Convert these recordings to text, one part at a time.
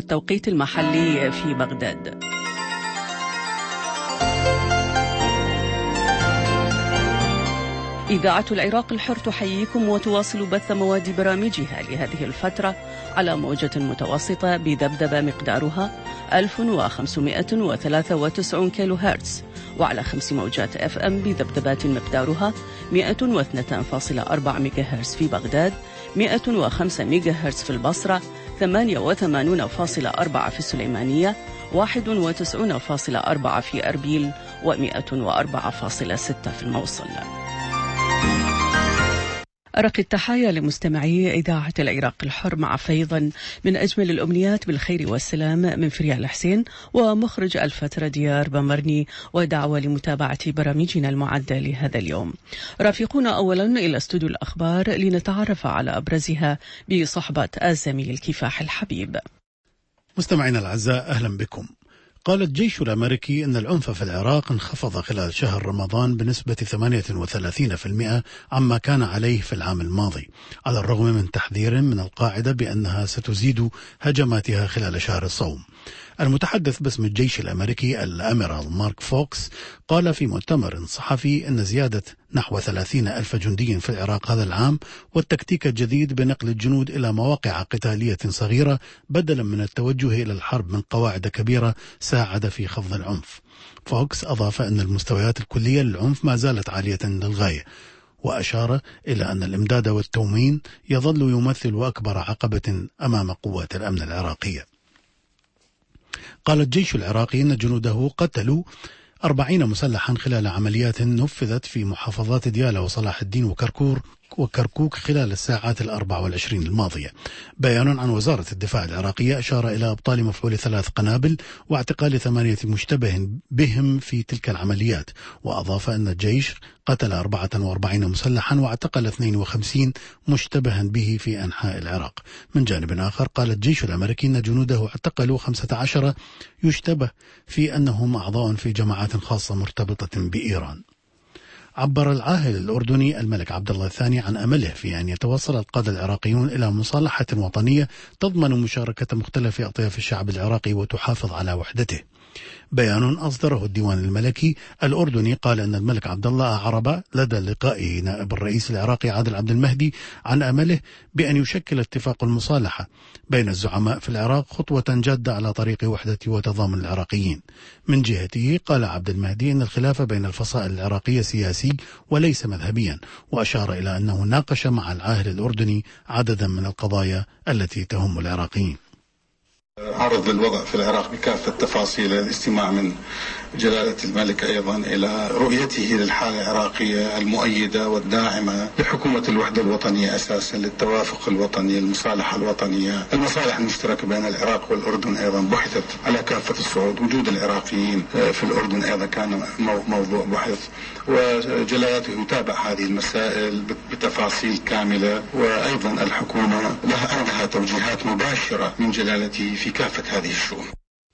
التوقيت المحلي في بغداد. إذاعة العراق الحر تحييكم وتواصل بث مواد برامجها لهذه الفترة على موجة متوسطة بذبذبة مقدارها 1593 كيلو هرتز، وعلى 5 موجات FM بذبذبات مقدارها 102.4 ميجا هرتز في بغداد، 105 ميجا هرتز في البصرة، 88.4 في السليمانية، 91.4 في أربيل، و104.6 في الموصل. أرق التحايا لمستمعي إذاعة العراق الحر مع فيضا من أجمل الأمنيات بالخير والسلام من فريال حسين ومخرج الفترة ديار بمرني، ودعوة لمتابعة برامجنا المعدة لهذا اليوم. رافقونا أولا إلى استوديو الأخبار لنتعرف على أبرزها بصحبة الزميل كفاح الحبيب. مستمعينا الأعزاء، أهلا بكم. قال الجيش الأمريكي أن العنف في العراق انخفض خلال شهر رمضان بنسبة 38% عما كان عليه في العام الماضي، على الرغم من تحذير من القاعدة بأنها ستزيد هجماتها خلال شهر الصوم. المتحدث باسم الجيش الأمريكي الأميرال مارك فوكس قال في مؤتمر صحفي أن زيادة نحو 30,000 جندي في العراق هذا العام والتكتيك الجديد بنقل الجنود إلى مواقع قتالية صغيرة بدلا من التوجه إلى الحرب من قواعد كبيرة ساعد في خفض العنف. فوكس أضاف أن المستويات الكلية للعنف ما زالت عالية للغاية، وأشار إلى أن الإمداد والتموين يظل يمثل أكبر عقبة أمام قوات الأمن العراقية. قال الجيش العراقي أن جنوده قتلوا 40 مسلحا خلال عمليات نفذت في محافظات ديالى وصلاح الدين وكركوك خلال الساعات 24 الماضية. بيان عن وزارة الدفاع العراقية أشار إلى إبطال مفعول 3 قنابل واعتقال 8 مشتبه بهم في تلك العمليات، وأضاف أن الجيش قتل 44 مسلحا واعتقل 52 مشتبها به في أنحاء العراق. من جانب آخر قال الجيش الأمريكي أن جنوده اعتقلوا 15 يشتبه في أنهم أعضاء في جماعات خاصة مرتبطة بإيران. عبر العاهل الأردني الملك عبد الله الثاني عن أمله في أن يتوصل القادة العراقيون إلى مصالحة وطنية تضمن مشاركة مختلف أطياف الشعب العراقي وتحافظ على وحدته. بيان أصدره الديوان الملكي الأردني قال أن الملك عبد الله أعرب لدى لقائه نائب الرئيس العراقي عادل عبد المهدي عن أمله بأن يشكل اتفاق المصالحة بين الزعماء في العراق خطوة جادة على طريق وحدة وتضامن العراقيين. من جهته قال عبد المهدي أن الخلاف بين الفصائل العراقية سياسي وليس مذهبيا، وأشار إلى أنه ناقش مع العاهل الأردني عددا من القضايا التي تهم العراقيين. عرض الوضع في العراق بكافة تفاصيل، الاستماع من جلالة الملك أيضا إلى رؤيته للحالة العراقية المؤيدة والداعمة لحكومة الوحدة الوطنية، أساسا للتوافق الوطني، المصالحة الوطنية، المصالح المشتركة بين العراق والأردن أيضا بحثت على كافة الصعود. وجود العراقيين في الأردن أيضا كان موضوع بحث، وجلالته يتابع هذه المسائل بتفاصيل كاملة، وأيضا الحكومة لها توجيهات مباشرة من جلالته في كافة هذه الشؤون.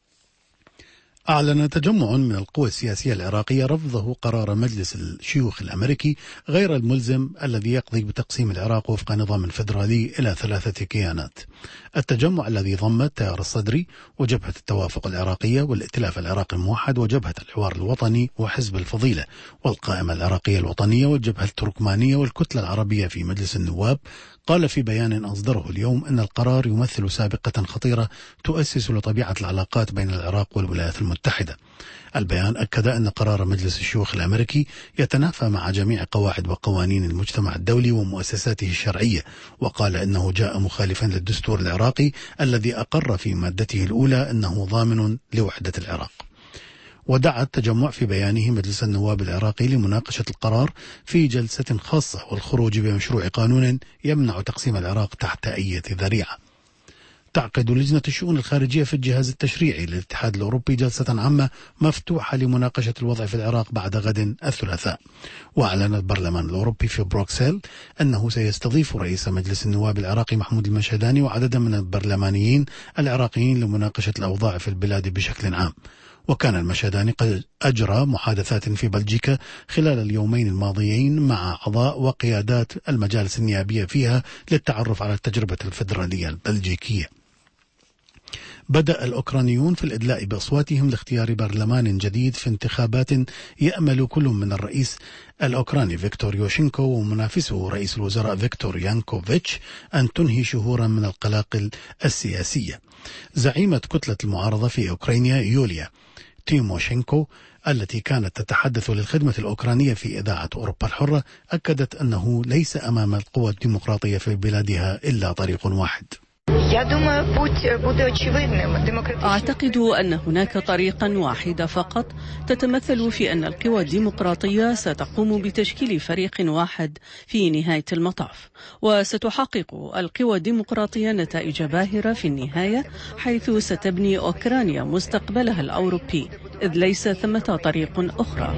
أعلن تجمع من القوى السياسية العراقية رفضه قرار مجلس الشيوخ الأمريكي غير الملزم الذي يقضي بتقسيم العراق وفق نظام فيدرالي إلى 3 كيانات. التجمع الذي ضم التيار الصدري وجبهة التوافق العراقية والائتلاف العراقي الموحد وجبهة الحوار الوطني وحزب الفضيلة والقائمة العراقية الوطنية والجبهة التركمانية والكتلة العربية في مجلس النواب، قال في بيان أصدره اليوم أن القرار يمثل سابقة خطيرة تؤسس لطبيعة العلاقات بين العراق والولايات المتحدة. البيان أكد أن قرار مجلس الشيوخ الأمريكي يتنافى مع جميع قواعد وقوانين المجتمع الدولي ومؤسساته الشرعية، وقال إنه جاء مخالفا للدستور العراقي الذي أقر في مادته الأولى أنه ضامن لوحدة العراق. ودعا التجمع في بيانه مجلس النواب العراقي لمناقشة القرار في جلسة خاصة والخروج بمشروع قانون يمنع تقسيم العراق تحت أي ذريعة. تعقد لجنة الشؤون الخارجية في الجهاز التشريعي للاتحاد الأوروبي جلسة عامة مفتوحة لمناقشة الوضع في العراق بعد غد الثلاثاء. وأعلن البرلمان الأوروبي في بروكسل أنه سيستضيف رئيس مجلس النواب العراقي محمود المشهداني وعددا من البرلمانيين العراقيين لمناقشة الأوضاع في البلاد بشكل عام. وكان المشهداني قد أجرى محادثات في بلجيكا خلال اليومين الماضيين مع أعضاء وقيادات المجالس النيابية فيها للتعرف على التجربة الفيدرالية البلجيكية. بدأ الأوكرانيون في الإدلاء بأصواتهم لاختيار برلمان جديد في انتخابات يأمل كل من الرئيس الأوكراني فيكتور يوشينكو ومنافسه رئيس الوزراء فيكتور يانكوفيتش أن تنهي شهورا من القلاقل السياسية. زعيمة كتلة المعارضة في أوكرانيا يوليا تيموشينكو التي كانت تتحدث للخدمة الأوكرانية في إذاعة أوروبا الحرة أكدت أنه ليس أمام القوى الديمقراطية في بلادها إلا طريق واحد. أعتقد أن هناك طريقا واحدا فقط تتمثل في أن القوى الديمقراطية ستقوم بتشكيل فريق واحد في نهاية المطاف، وستحقق القوى الديمقراطية نتائج باهرة في النهاية، حيث ستبني أوكرانيا مستقبلها الأوروبي، إذ ليس ثمة طريق أخرى.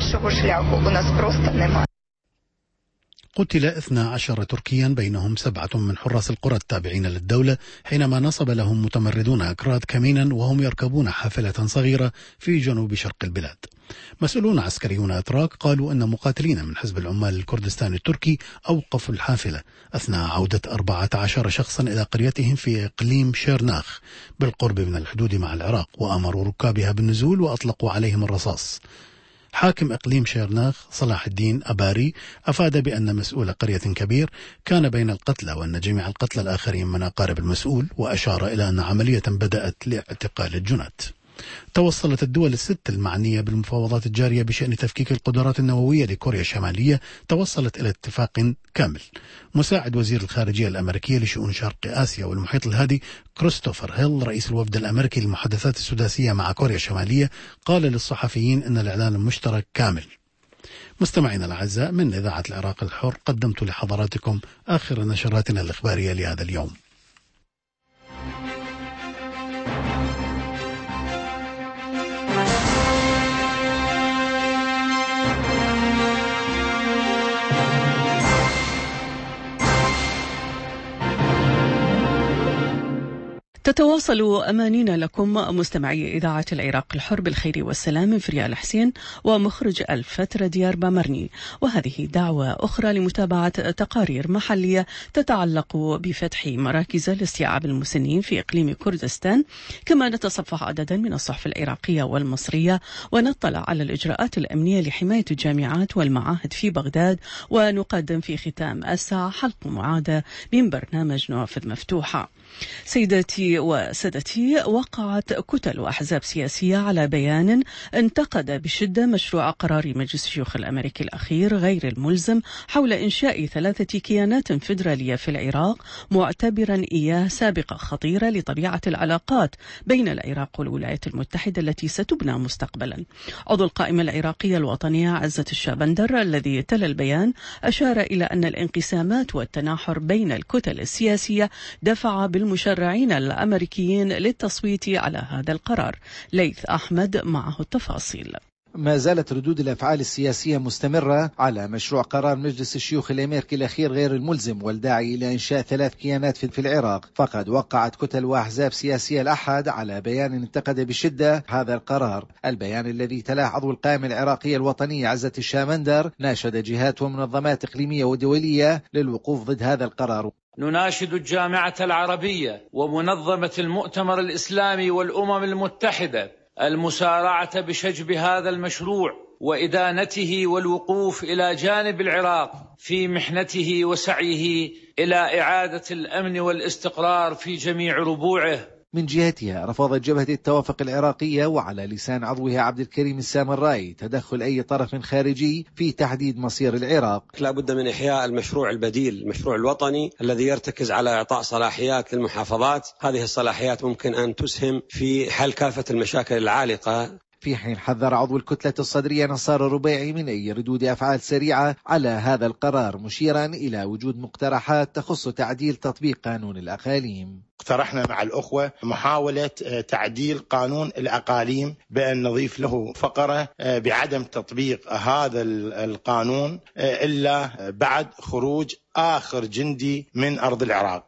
قتل 12 تركيا بينهم 7 من حراس القرى التابعين للدولة حينما نصب لهم متمردون أكراد كمينا وهم يركبون حافلة صغيرة في جنوب شرق البلاد. مسؤولون عسكريون أتراك قالوا أن مقاتلين من حزب العمال الكردستاني التركي أوقفوا الحافلة أثناء عودة 14 شخصا إلى قريتهم في إقليم شيرناخ بالقرب من الحدود مع العراق، وأمروا ركابها بالنزول وأطلقوا عليهم الرصاص. حاكم إقليم شيرناخ صلاح الدين أباري أفاد بأن مسؤول قرية كبير كان بين القتلى وأن جميع القتلى الآخرين من أقارب المسؤول، وأشار إلى أن عملية بدأت لاعتقال الجنات. توصلت الدول الست المعنية بالمفاوضات الجارية بشأن تفكيك القدرات النووية لكوريا الشمالية توصلت إلى اتفاق كامل. مساعد وزير الخارجية الأمريكية لشؤون شرق آسيا والمحيط الهادي كريستوفر هيل رئيس الوفد الأمريكي للمحادثات السداسية مع كوريا الشمالية قال للصحفيين أن الإعلان المشترك كامل. مستمعينا الأعزاء، من إذاعة العراق الحر قدمت لحضراتكم آخر نشراتنا الإخبارية لهذا اليوم. تتواصل أمانينا لكم مستمعي إذاعة العراق الحر بالخير والسلام من فريال حسين ومخرج الفترة ديار بامرني، وهذه دعوة أخرى لمتابعة تقارير محلية تتعلق بفتح مراكز لاستيعاب المسنين في إقليم كردستان، كما نتصفح عددا من الصحف العراقية والمصرية ونطلع على الإجراءات الأمنية لحماية الجامعات والمعاهد في بغداد، ونقدم في ختام الساعة حلقة معادة من برنامج نوافذ مفتوحة. سيداتي وسادتي، وقعت كتل وأحزاب سياسية على بيان انتقد بشدة مشروع قرار مجلس الشيوخ الأمريكي الأخير غير الملزم حول إنشاء 3 كيانات فيدرالية في العراق، معتبرا إياه سابقة خطيرة لطبيعة العلاقات بين العراق والولايات المتحدة التي ستبنى مستقبلا. عضو القائمة العراقية الوطنية عزة الشابندر الذي تلا البيان أشار إلى أن الانقسامات والتناحر بين الكتل السياسية دفع بالمشرعين الأمريكيين للتصويت على هذا القرار. ليث أحمد معه التفاصيل. ما زالت ردود الأفعال السياسية مستمرة على مشروع قرار مجلس الشيوخ الأمريكي الأخير غير الملزم والداعي إلى إنشاء 3 كيانات في العراق. فقد وقعت كتل وأحزاب سياسية الأحد على بيان انتقد بشدة هذا القرار. البيان الذي تلاه عضو القائمة العراقية الوطنية عزة الشامندر ناشد جهات ومنظمات إقليمية ودولية للوقوف ضد هذا القرار. نناشد الجامعة العربية ومنظمة المؤتمر الإسلامي والأمم المتحدة المسارعة بشجب هذا المشروع وإدانته والوقوف إلى جانب العراق في محنته وسعيه إلى إعادة الأمن والاستقرار في جميع ربوعه. من جهتها رفضت جبهة التوافق العراقية وعلى لسان عضوها عبد الكريم السامرائي تدخل أي طرف خارجي في تحديد مصير العراق. لا بد من إحياء المشروع البديل، المشروع الوطني الذي يرتكز على إعطاء صلاحيات للمحافظات. هذه الصلاحيات ممكن أن تسهم في حل كافة المشاكل العالقة. في حين حذر عضو الكتلة الصدرية نصار الربيعي من أي ردود أفعال سريعة على هذا القرار، مشيرا إلى وجود مقترحات تخص تعديل تطبيق قانون الأقاليم. اقترحنا مع الأخوة محاولة تعديل قانون الأقاليم بأن نضيف له فقرة بعدم تطبيق هذا القانون إلا بعد خروج آخر جندي من أرض العراق.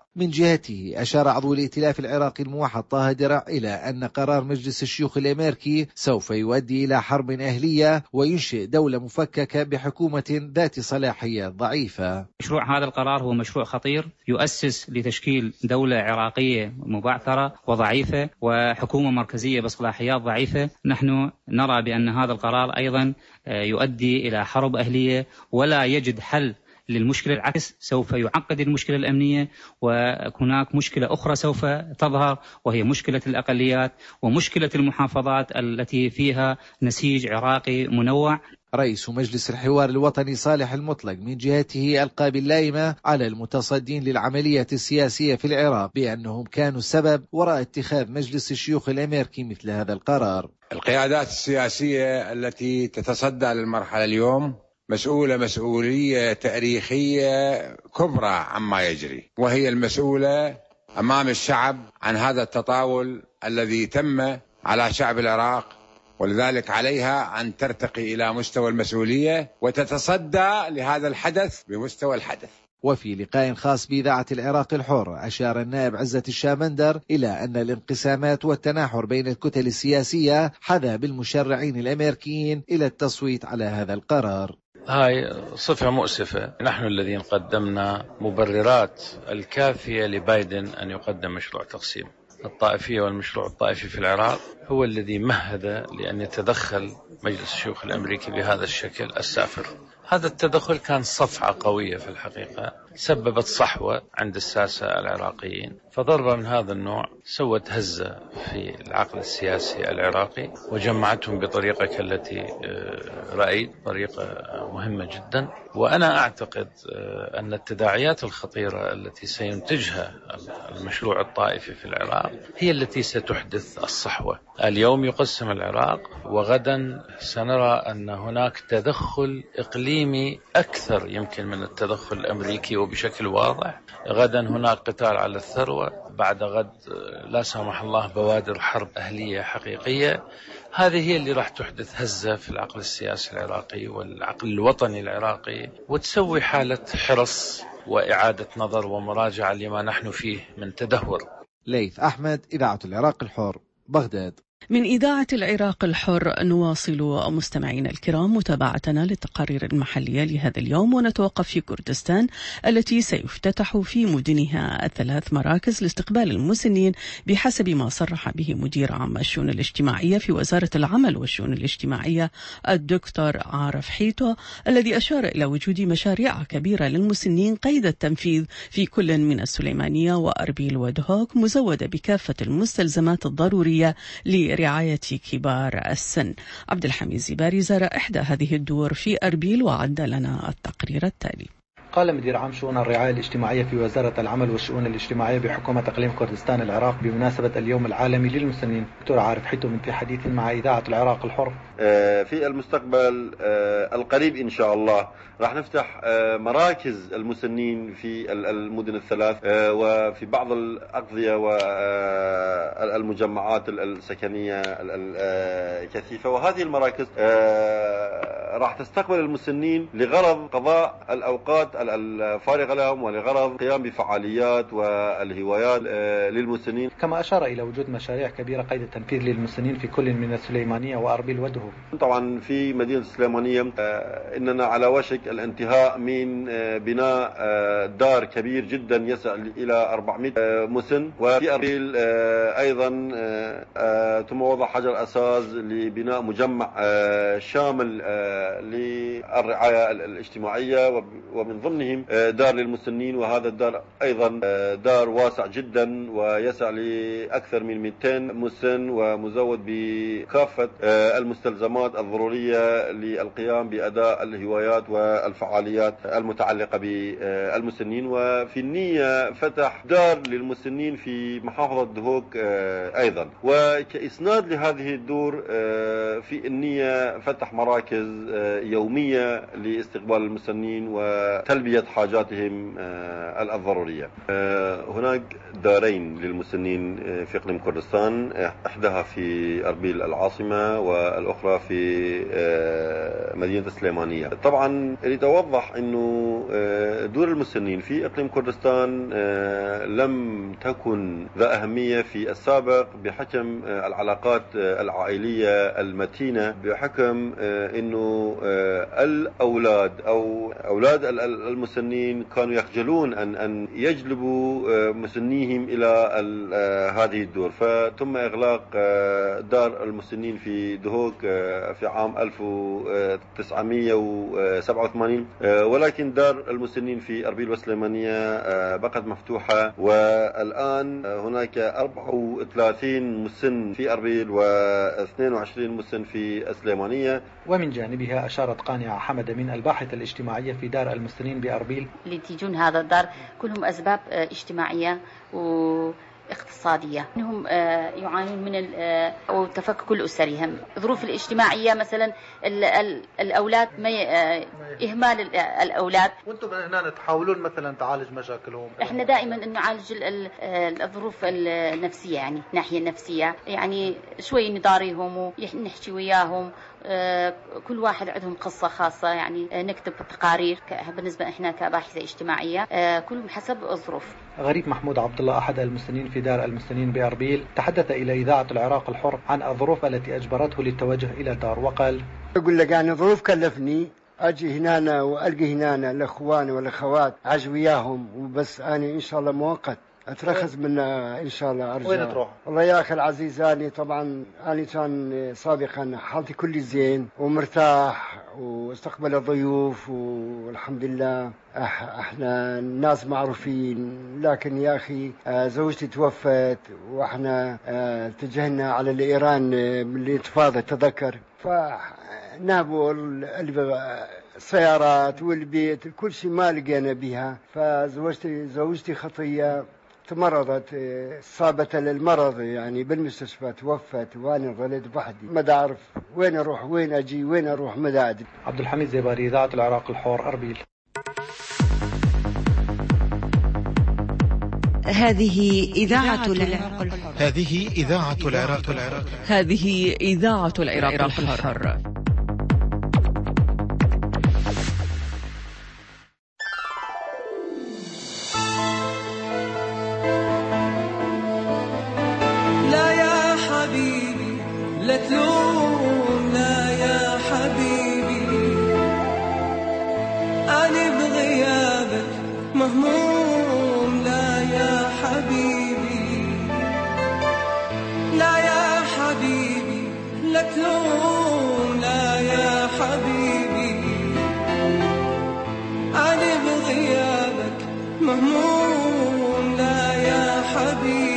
من جهته أشار عضو الائتلاف العراقي الموحد طه درع إلى أن قرار مجلس الشيوخ الأمريكي سوف يؤدي إلى حرب أهلية وينشئ دولة مفككة بحكومة ذات صلاحيات ضعيفة. مشروع هذا القرار هو مشروع خطير يؤسس لتشكيل دولة عراقية مبعثرة وضعيفة وحكومة مركزية بصلاحيات ضعيفة. نحن نرى بأن هذا القرار أيضا يؤدي إلى حرب أهلية ولا يجد حل للمشكلة، العكس سوف يعقد المشكلة الأمنية، وهناك مشكلة أخرى سوف تظهر وهي مشكلة الأقليات ومشكلة المحافظات التي فيها نسيج عراقي منوع. رئيس مجلس الحوار الوطني صالح المطلق من جهته ألقى باللائمة على المتصدين للعملية السياسية في العراق بأنهم كانوا السبب وراء اتخاذ مجلس الشيوخ الأمريكي مثل هذا القرار. القيادات السياسية التي تتصدى للمرحلة اليوم مسؤولية تاريخية كبرى عما يجري، وهي المسؤولة أمام الشعب عن هذا التطاول الذي تم على شعب العراق، ولذلك عليها أن ترتقي إلى مستوى المسؤولية وتتصدى لهذا الحدث بمستوى الحدث. وفي لقاء خاص بإذاعة العراق الحر أشار النائب عزة الشامندر إلى أن الانقسامات والتناحر بين الكتل السياسية حذا بالمشرعين الأمريكيين إلى التصويت على هذا القرار. هاي صفة مؤسفة. نحن الذين قدمنا مبررات الكافية لبايدن أن يقدم مشروع تقسيم الطائفية، والمشروع الطائفي في العراق هو الذي مهد لأن يتدخل مجلس الشيوخ الأمريكي بهذا الشكل السافر. هذا التدخل كان صفعة قوية في الحقيقة، سببت صحوة عند الساسة العراقيين، فضربة من هذا النوع سوت هزة في العقل السياسي العراقي وجمعتهم بطريقة كالتي رأيت، طريقة مهمة جدا. وأنا أعتقد أن التداعيات الخطيرة التي سينتجها المشروع الطائفي في العراق هي التي ستحدث الصحوة. اليوم يقسم العراق، وغدا سنرى أن هناك تدخل إقليمي أكثر يمكن من التدخل الأمريكي وبشكل واضح. غدا هناك قتال على الثروة، بعد غد لا سمح الله بوادر حرب أهلية حقيقية. هذه هي اللي راح تحدث هزة في العقل السياسي العراقي والعقل الوطني العراقي، وتسوي حالة حرص وإعادة نظر ومراجعة لما نحن فيه من تدهور. ليث أحمد، إذاعة العراق الحر، بغداد. من إذاعة العراق الحر نواصل مستمعينا الكرام متابعتنا للتقارير المحلية لهذا اليوم، ونتوقف في كردستان التي سيفتتح في مدنها 3 مراكز لاستقبال المسنين بحسب ما صرح به مدير عام الشؤون الاجتماعية في وزارة العمل والشؤون الاجتماعية الدكتور عارف حيتو، الذي أشار إلى وجود مشاريع كبيرة للمسنين قيد التنفيذ في كل من السليمانية وأربيل ودهوك، مزودة بكافة المستلزمات الضرورية لرعاية كبار السن. عبد الحميد زباري زار إحدى هذه الدور في أربيل وعد لنا التقرير التالي. قال مدير عام شؤون الرعاية الاجتماعية في وزارة العمل والشؤون الاجتماعية بحكومة إقليم كردستان العراق بمناسبة اليوم العالمي للمسنين دكتور عارف حيتو في حديث مع إذاعة العراق الحر. في المستقبل القريب إن شاء الله راح نفتح مراكز المسنين في المدن ال3 وفي بعض الأقضية والمجمعات السكنية الكثيفة، وهذه المراكز راح تستقبل المسنين لغرض قضاء الأوقات الفارغة لهم ولغرض القيام بفعاليات والهوايات للمسنين. كما أشار إلى وجود مشاريع كبيرة قيد التنفيذ للمسنين في كل من السليمانية وأربيل ودهوك. طبعا في مدينة السليمانية إننا على وشك الانتهاء من بناء دار كبير جدا يسع إلى 400 مسن، وفي أربيل أيضا تم وضع حجر أساس لبناء مجمع شامل للرعاية الاجتماعية ومن ضمنهم دار للمسنين، وهذا الدار أيضا دار واسع جدا ويسع لأكثر من 200 مسن ومزود بكافة المستلزمات الضرورية للقيام بأداء الهوايات والفعاليات المتعلقة بالمسنين. وفي النية فتح دار للمسنين في محافظة دهوك أيضا، وكإسناد لهذه الدور في النية فتح مراكز يومية لاستقبال المسنين وتلبية حاجاتهم الضرورية. هناك دارين للمسنين في إقليم كردستان، إحداها في أربيل العاصمة والأخرى في مدينة السليمانية. طبعا أريد أوضح أنه دور المسنين في إقليم كردستان لم تكن ذا أهمية في السابق بحكم العلاقات العائلية المتينة، بحكم أنه الأولاد أو أولاد المسنين كانوا يخجلون أن يجلبوا مسنيهم إلى هذه الدور، فتم إغلاق دار المسنين في دهوك في عام 1987، ولكن دار المسنين في أربيل والسليمانية بقت مفتوحة، والآن هناك 34 مسن في أربيل و22 مسن في السليمانية. ومن جانبها أشارت قانعة حمد من الباحثة الاجتماعية في دار المسنين بأربيل: اللي تيجون هذا الدار كلهم أسباب اجتماعية واقتصادية، انهم يعانون من تفكك الأسري، هم الظروف الاجتماعية، مثلا الأولاد، ما إهمال الأولاد. وانتم هنا تحاولون مثلا تعالج مشاكلهم؟ احنا دائما نعالج الظروف النفسية، يعني الناحية النفسية، يعني شوي نداريهم ونحكي وياهم، كل واحد عندهم قصة خاصة، يعني نكتب تقارير بالنسبة احنا كباحثة اجتماعية، كلهم حسب الظروف. غريب محمود عبد الله أحد المسنين في دار المسنين بأربيل تحدث إلى إذاعة العراق الحر عن الظروف التي أجبرته للتوجه إلى الدار، وقال: أقول لك يعني ظروف كلفني أجي هنا وألقي هنا الأخوان والأخوات عجوياهم، وبس أنا إن شاء الله مؤقت أترخص منها إن شاء الله أرجع. وين تروح؟ والله يا أخي العزيز، أنا طبعا أنا كان سابقا حالتي كل زين ومرتاح واستقبل الضيوف والحمد لله، احنا الناس معروفين، لكن يا أخي زوجتي توفت وإحنا اتجهنا على الإيران بالانتفاضة تذكر، فنابوا السيارات والبيت كل شيء ما لقينا بها، فزوجتي خطية تمرضت، صابت المرض يعني بالمستشفى، توفت، وانا ظليت بحدي ما اعرف وين اروح وين اجي وين اروح ما ادري. عبد الحميد زيباري، إذاعة العراق الحر، أربيل. هذه إذاعة العراق الحر. هذه إذاعة العراق الحر. هذه إذاعة العراق الحر. لا يا حبيبي لا تلوم، لا يا حبيبي أنا بغيابك مهموم، لا يا حبيبي، لا يا حبيبي لا تلوم، لا يا حبيبي أنا بغيابك مهموم، لا يا حبيبي.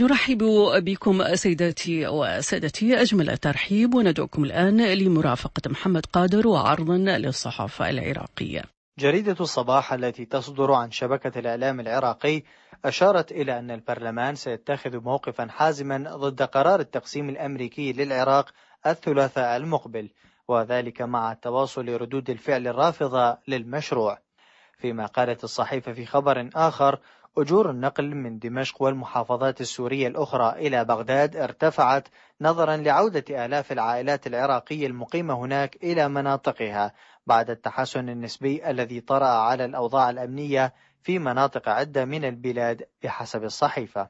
نرحب بكم سيداتي وسادتي أجمل الترحيب، وندعوكم الآن لمرافقة محمد قادر وعرضا للصحافة العراقية. جريدة الصباح التي تصدر عن شبكة الإعلام العراقي أشارت إلى أن البرلمان سيتخذ موقفا حازما ضد قرار التقسيم الأمريكي للعراق الثلاثاء المقبل، وذلك مع تواصل ردود الفعل الرافضة للمشروع. فيما قالت الصحيفة في خبر آخر: أجور النقل من دمشق والمحافظات السورية الأخرى إلى بغداد ارتفعت نظرا لعودة آلاف العائلات العراقية المقيمة هناك إلى مناطقها بعد التحسن النسبي الذي طرأ على الأوضاع الأمنية في مناطق عدة من البلاد بحسب الصحيفة.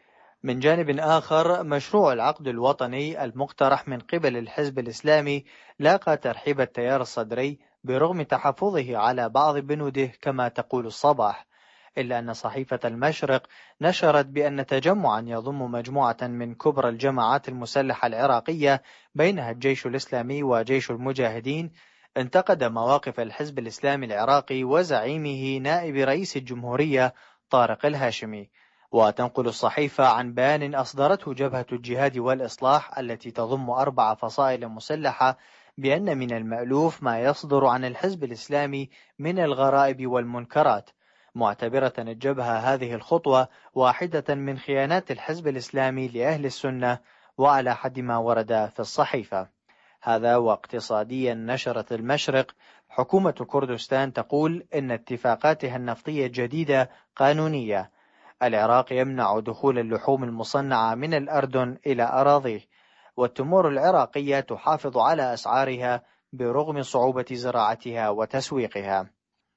من جانب آخر، مشروع العقد الوطني المقترح من قبل الحزب الإسلامي لاقى ترحيب التيار الصدري برغم تحفظه على بعض بنوده كما تقول الصباح، إلا أن صحيفة المشرق نشرت بأن تجمعا يضم مجموعة من كبرى الجماعات المسلحة العراقية بينها الجيش الإسلامي وجيش المجاهدين انتقد مواقف الحزب الإسلامي العراقي وزعيمه نائب رئيس الجمهورية طارق الهاشمي. وتنقل الصحيفة عن بيان أصدرته جبهة الجهاد والإصلاح التي تضم 4 فصائل مسلحة بأن من المألوف ما يصدر عن الحزب الإسلامي من الغرائب والمنكرات، معتبرة الجبهة هذه الخطوة واحدة من خيانات الحزب الإسلامي لأهل السنة وعلى حد ما ورد في الصحيفة. هذا واقتصاديا نشرت المشرق: حكومة كردستان تقول إن اتفاقاتها النفطية الجديدة قانونية. العراق يمنع دخول اللحوم المصنعة من الأردن إلى أراضيه، والتمور العراقية تحافظ على أسعارها برغم صعوبة زراعتها وتسويقها.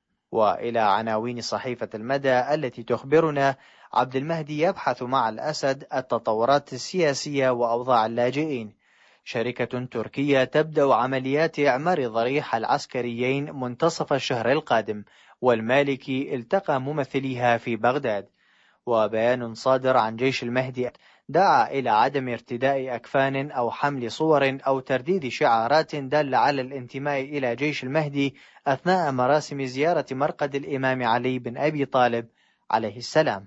وإلى عناوين صحيفة المدى التي تخبرنا: عبد المهدي يبحث مع الأسد التطورات السياسية وأوضاع اللاجئين. شركة تركية تبدأ عمليات إعمار ضريح العسكريين منتصف الشهر القادم، والمالكي التقى ممثليها في بغداد. وبيان صادر عن جيش المهدي دعا إلى عدم ارتداء أكفان أو حمل صور أو ترديد شعارات دالة على الانتماء إلى جيش المهدي أثناء مراسم زيارة مرقد الإمام علي بن أبي طالب عليه السلام.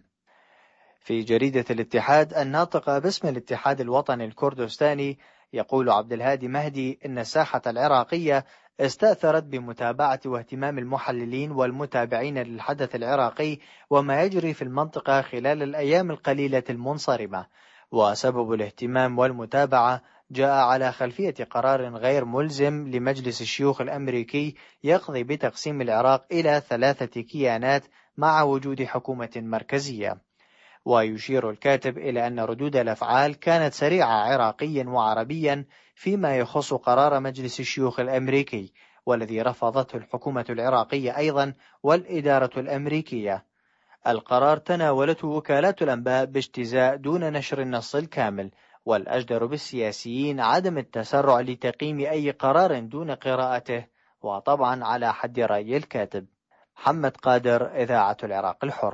في جريدة الاتحاد الناطقة باسم الاتحاد الوطني الكردستاني يقول عبد الهادي مهدي إن الساحة العراقية استأثرت بمتابعة واهتمام المحللين والمتابعين للحدث العراقي وما يجري في المنطقة خلال الأيام القليلة المنصرمة، وسبب الاهتمام والمتابعة جاء على خلفية قرار غير ملزم لمجلس الشيوخ الأمريكي يقضي بتقسيم العراق إلى 3 كيانات مع وجود حكومة مركزية. ويشير الكاتب إلى أن ردود الأفعال كانت سريعة عراقيا وعربيا فيما يخص قرار مجلس الشيوخ الأمريكي، والذي رفضته الحكومة العراقية أيضا والإدارة الأمريكية. القرار تناولته وكالات الأنباء باجتزاء دون نشر النص الكامل، والأجدر بالسياسيين عدم التسرع لتقييم أي قرار دون قراءته، وطبعا على حد رأي الكاتب. محمد قادر، إذاعة العراق الحر.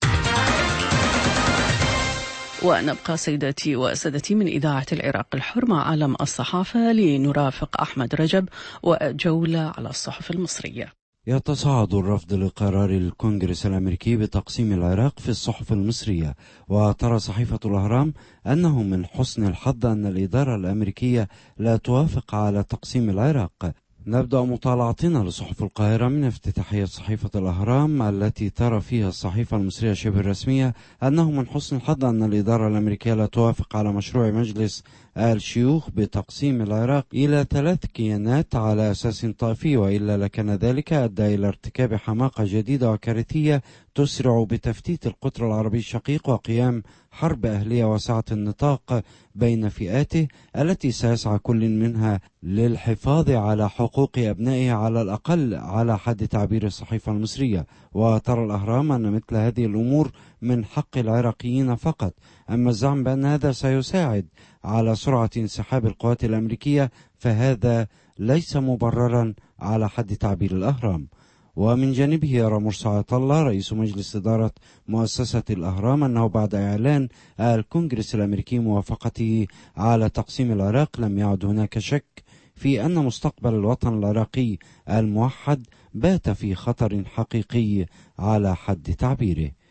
ونبقى سيداتي وسادتي من إذاعة العراق الحر مع عالم الصحافة لنرافق أحمد رجب وجولة على الصحف المصرية. يتصاعد الرفض لقرار الكونغرس الأمريكي بتقسيم العراق في الصحف المصرية، وترى صحيفة الأهرام أنه من حسن الحظ أن الإدارة الأمريكية لا توافق على تقسيم العراق. نبدأ مطالعتنا لصحف القاهرة من افتتاحية صحيفة الأهرام التي ترى فيها الصحيفة المصرية شبه الرسمية أنه من حسن الحظ أن الإدارة الأمريكية لا توافق على مشروع مجلس الشيوخ بتقسيم العراق إلى 3 كيانات على أساس طائفي، وإلا لكان ذلك أدى إلى ارتكاب حماقة جديدة وكارثية تسرع بتفتيت القطر العربي الشقيق وقيام حرب أهلية واسعة النطاق بين فئاته التي سيسعى كل منها للحفاظ على حقوق أبنائه على الأقل على حد تعبير الصحيفة المصرية. وترى الأهرام أن مثل هذه الأمور من حق العراقيين فقط، أما الزعم بأن هذا سيساعد على سرعة انسحاب القوات الأمريكية فهذا ليس مبررا على حد تعبير الأهرام. ومن جانبه يرى مرسي عطا الله رئيس مجلس إدارة مؤسسة الأهرام أنه بعد إعلان الكونغرس الأمريكي موافقته على تقسيم العراق لم يعد هناك شك في أن مستقبل الوطن العراقي الموحد بات في خطر حقيقي على حد تعبيره.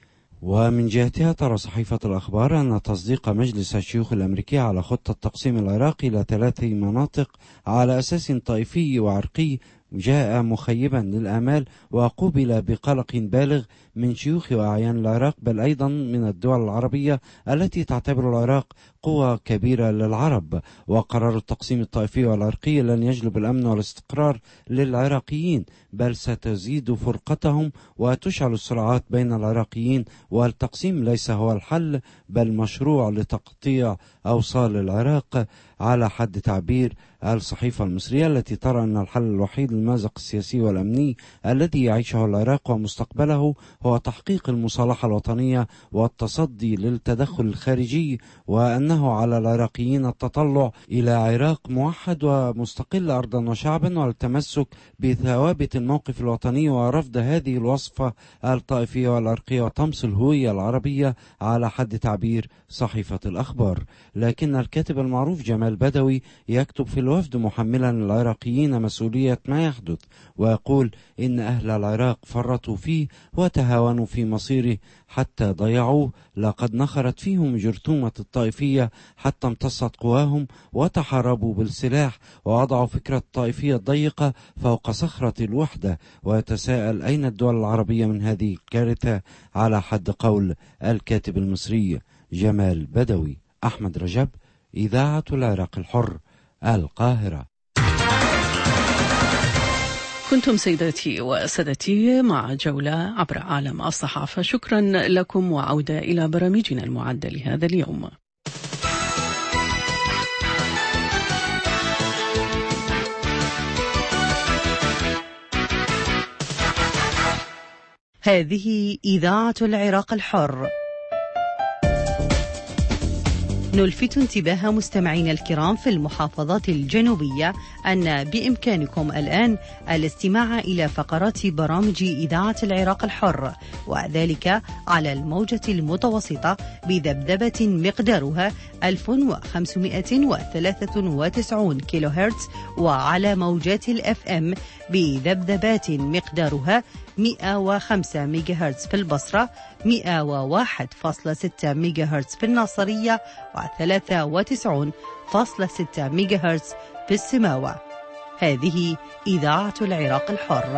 ومن جهتها ترى صحيفة الأخبار أن تصديق مجلس الشيوخ الأمريكي على خطة تقسيم العراق إلى 3 مناطق على أساس طائفي وعرقي جاء مخيبا للآمال وقوبل بقلق بالغ من شيوخ وأعيان العراق، بل أيضا من الدول العربية التي تعتبر العراق قوة كبيرة للعرب. وقرار التقسيم الطائفي والعرقي لن يجلب الأمن والاستقرار للعراقيين، بل ستزيد فرقتهم وتشعل الصراعات بين العراقيين. والتقسيم ليس هو الحل، بل مشروع لتقطيع أوصال العراق على حد تعبير الصحيفة المصرية، التي ترى أن الحل الوحيد للمأزق السياسي والأمني الذي يعيشه العراق ومستقبله هو تحقيق المصالحة الوطنية والتصدي للتدخل الخارجي، وأنه على العراقيين التطلع إلى عراق موحد ومستقل أرضا وشعبا، والتمسك بثوابت الموقف الوطني ورفض هذه الوصفة الطائفية والعرقية وطمس الهوية العربية على حد تعبير صحيفة الأخبار. لكن الكاتب المعروف جمال بدوي يكتب في الوفد محملا العراقيين مسؤولية ما يحدث، ويقول إن أهل العراق فرطوا فيه وتهاونوا في مصيره حتى ضيعوه. لقد نخرت فيهم جرثومة الطائفية حتى امتصت قواهم وتحاربوا بالسلاح ووضعوا فكرة الطائفية الضيقة فوق صخرة الوحدة. ويتساءل أين الدول العربية من هذه الكارثة، على حد قول الكاتب المصري جمال بدوي. أحمد رجب، إذاعة العراق الحر، القاهرة. كنتم سيداتي وسادتي مع جولة عبر عالم الصحافة. شكرا لكم، وعودة إلى برامجنا المعدة لهذا اليوم. هذه إذاعة العراق الحر. نلفت انتباه مستمعينا الكرام في المحافظات الجنوبية أن بإمكانكم الآن الاستماع إلى فقرات برامج إذاعة العراق الحر، وذلك على الموجة المتوسطة بذبذبة مقدارها 1593 كيلو هرتز، وعلى موجات الأف أم بذبذبات مقدارها 105 ميجا هرتز في البصرة، 101.6 ميجا هرتز في الناصرية، و93.6 ميجا هرتز في السماوة. هذه إذاعة العراق الحر.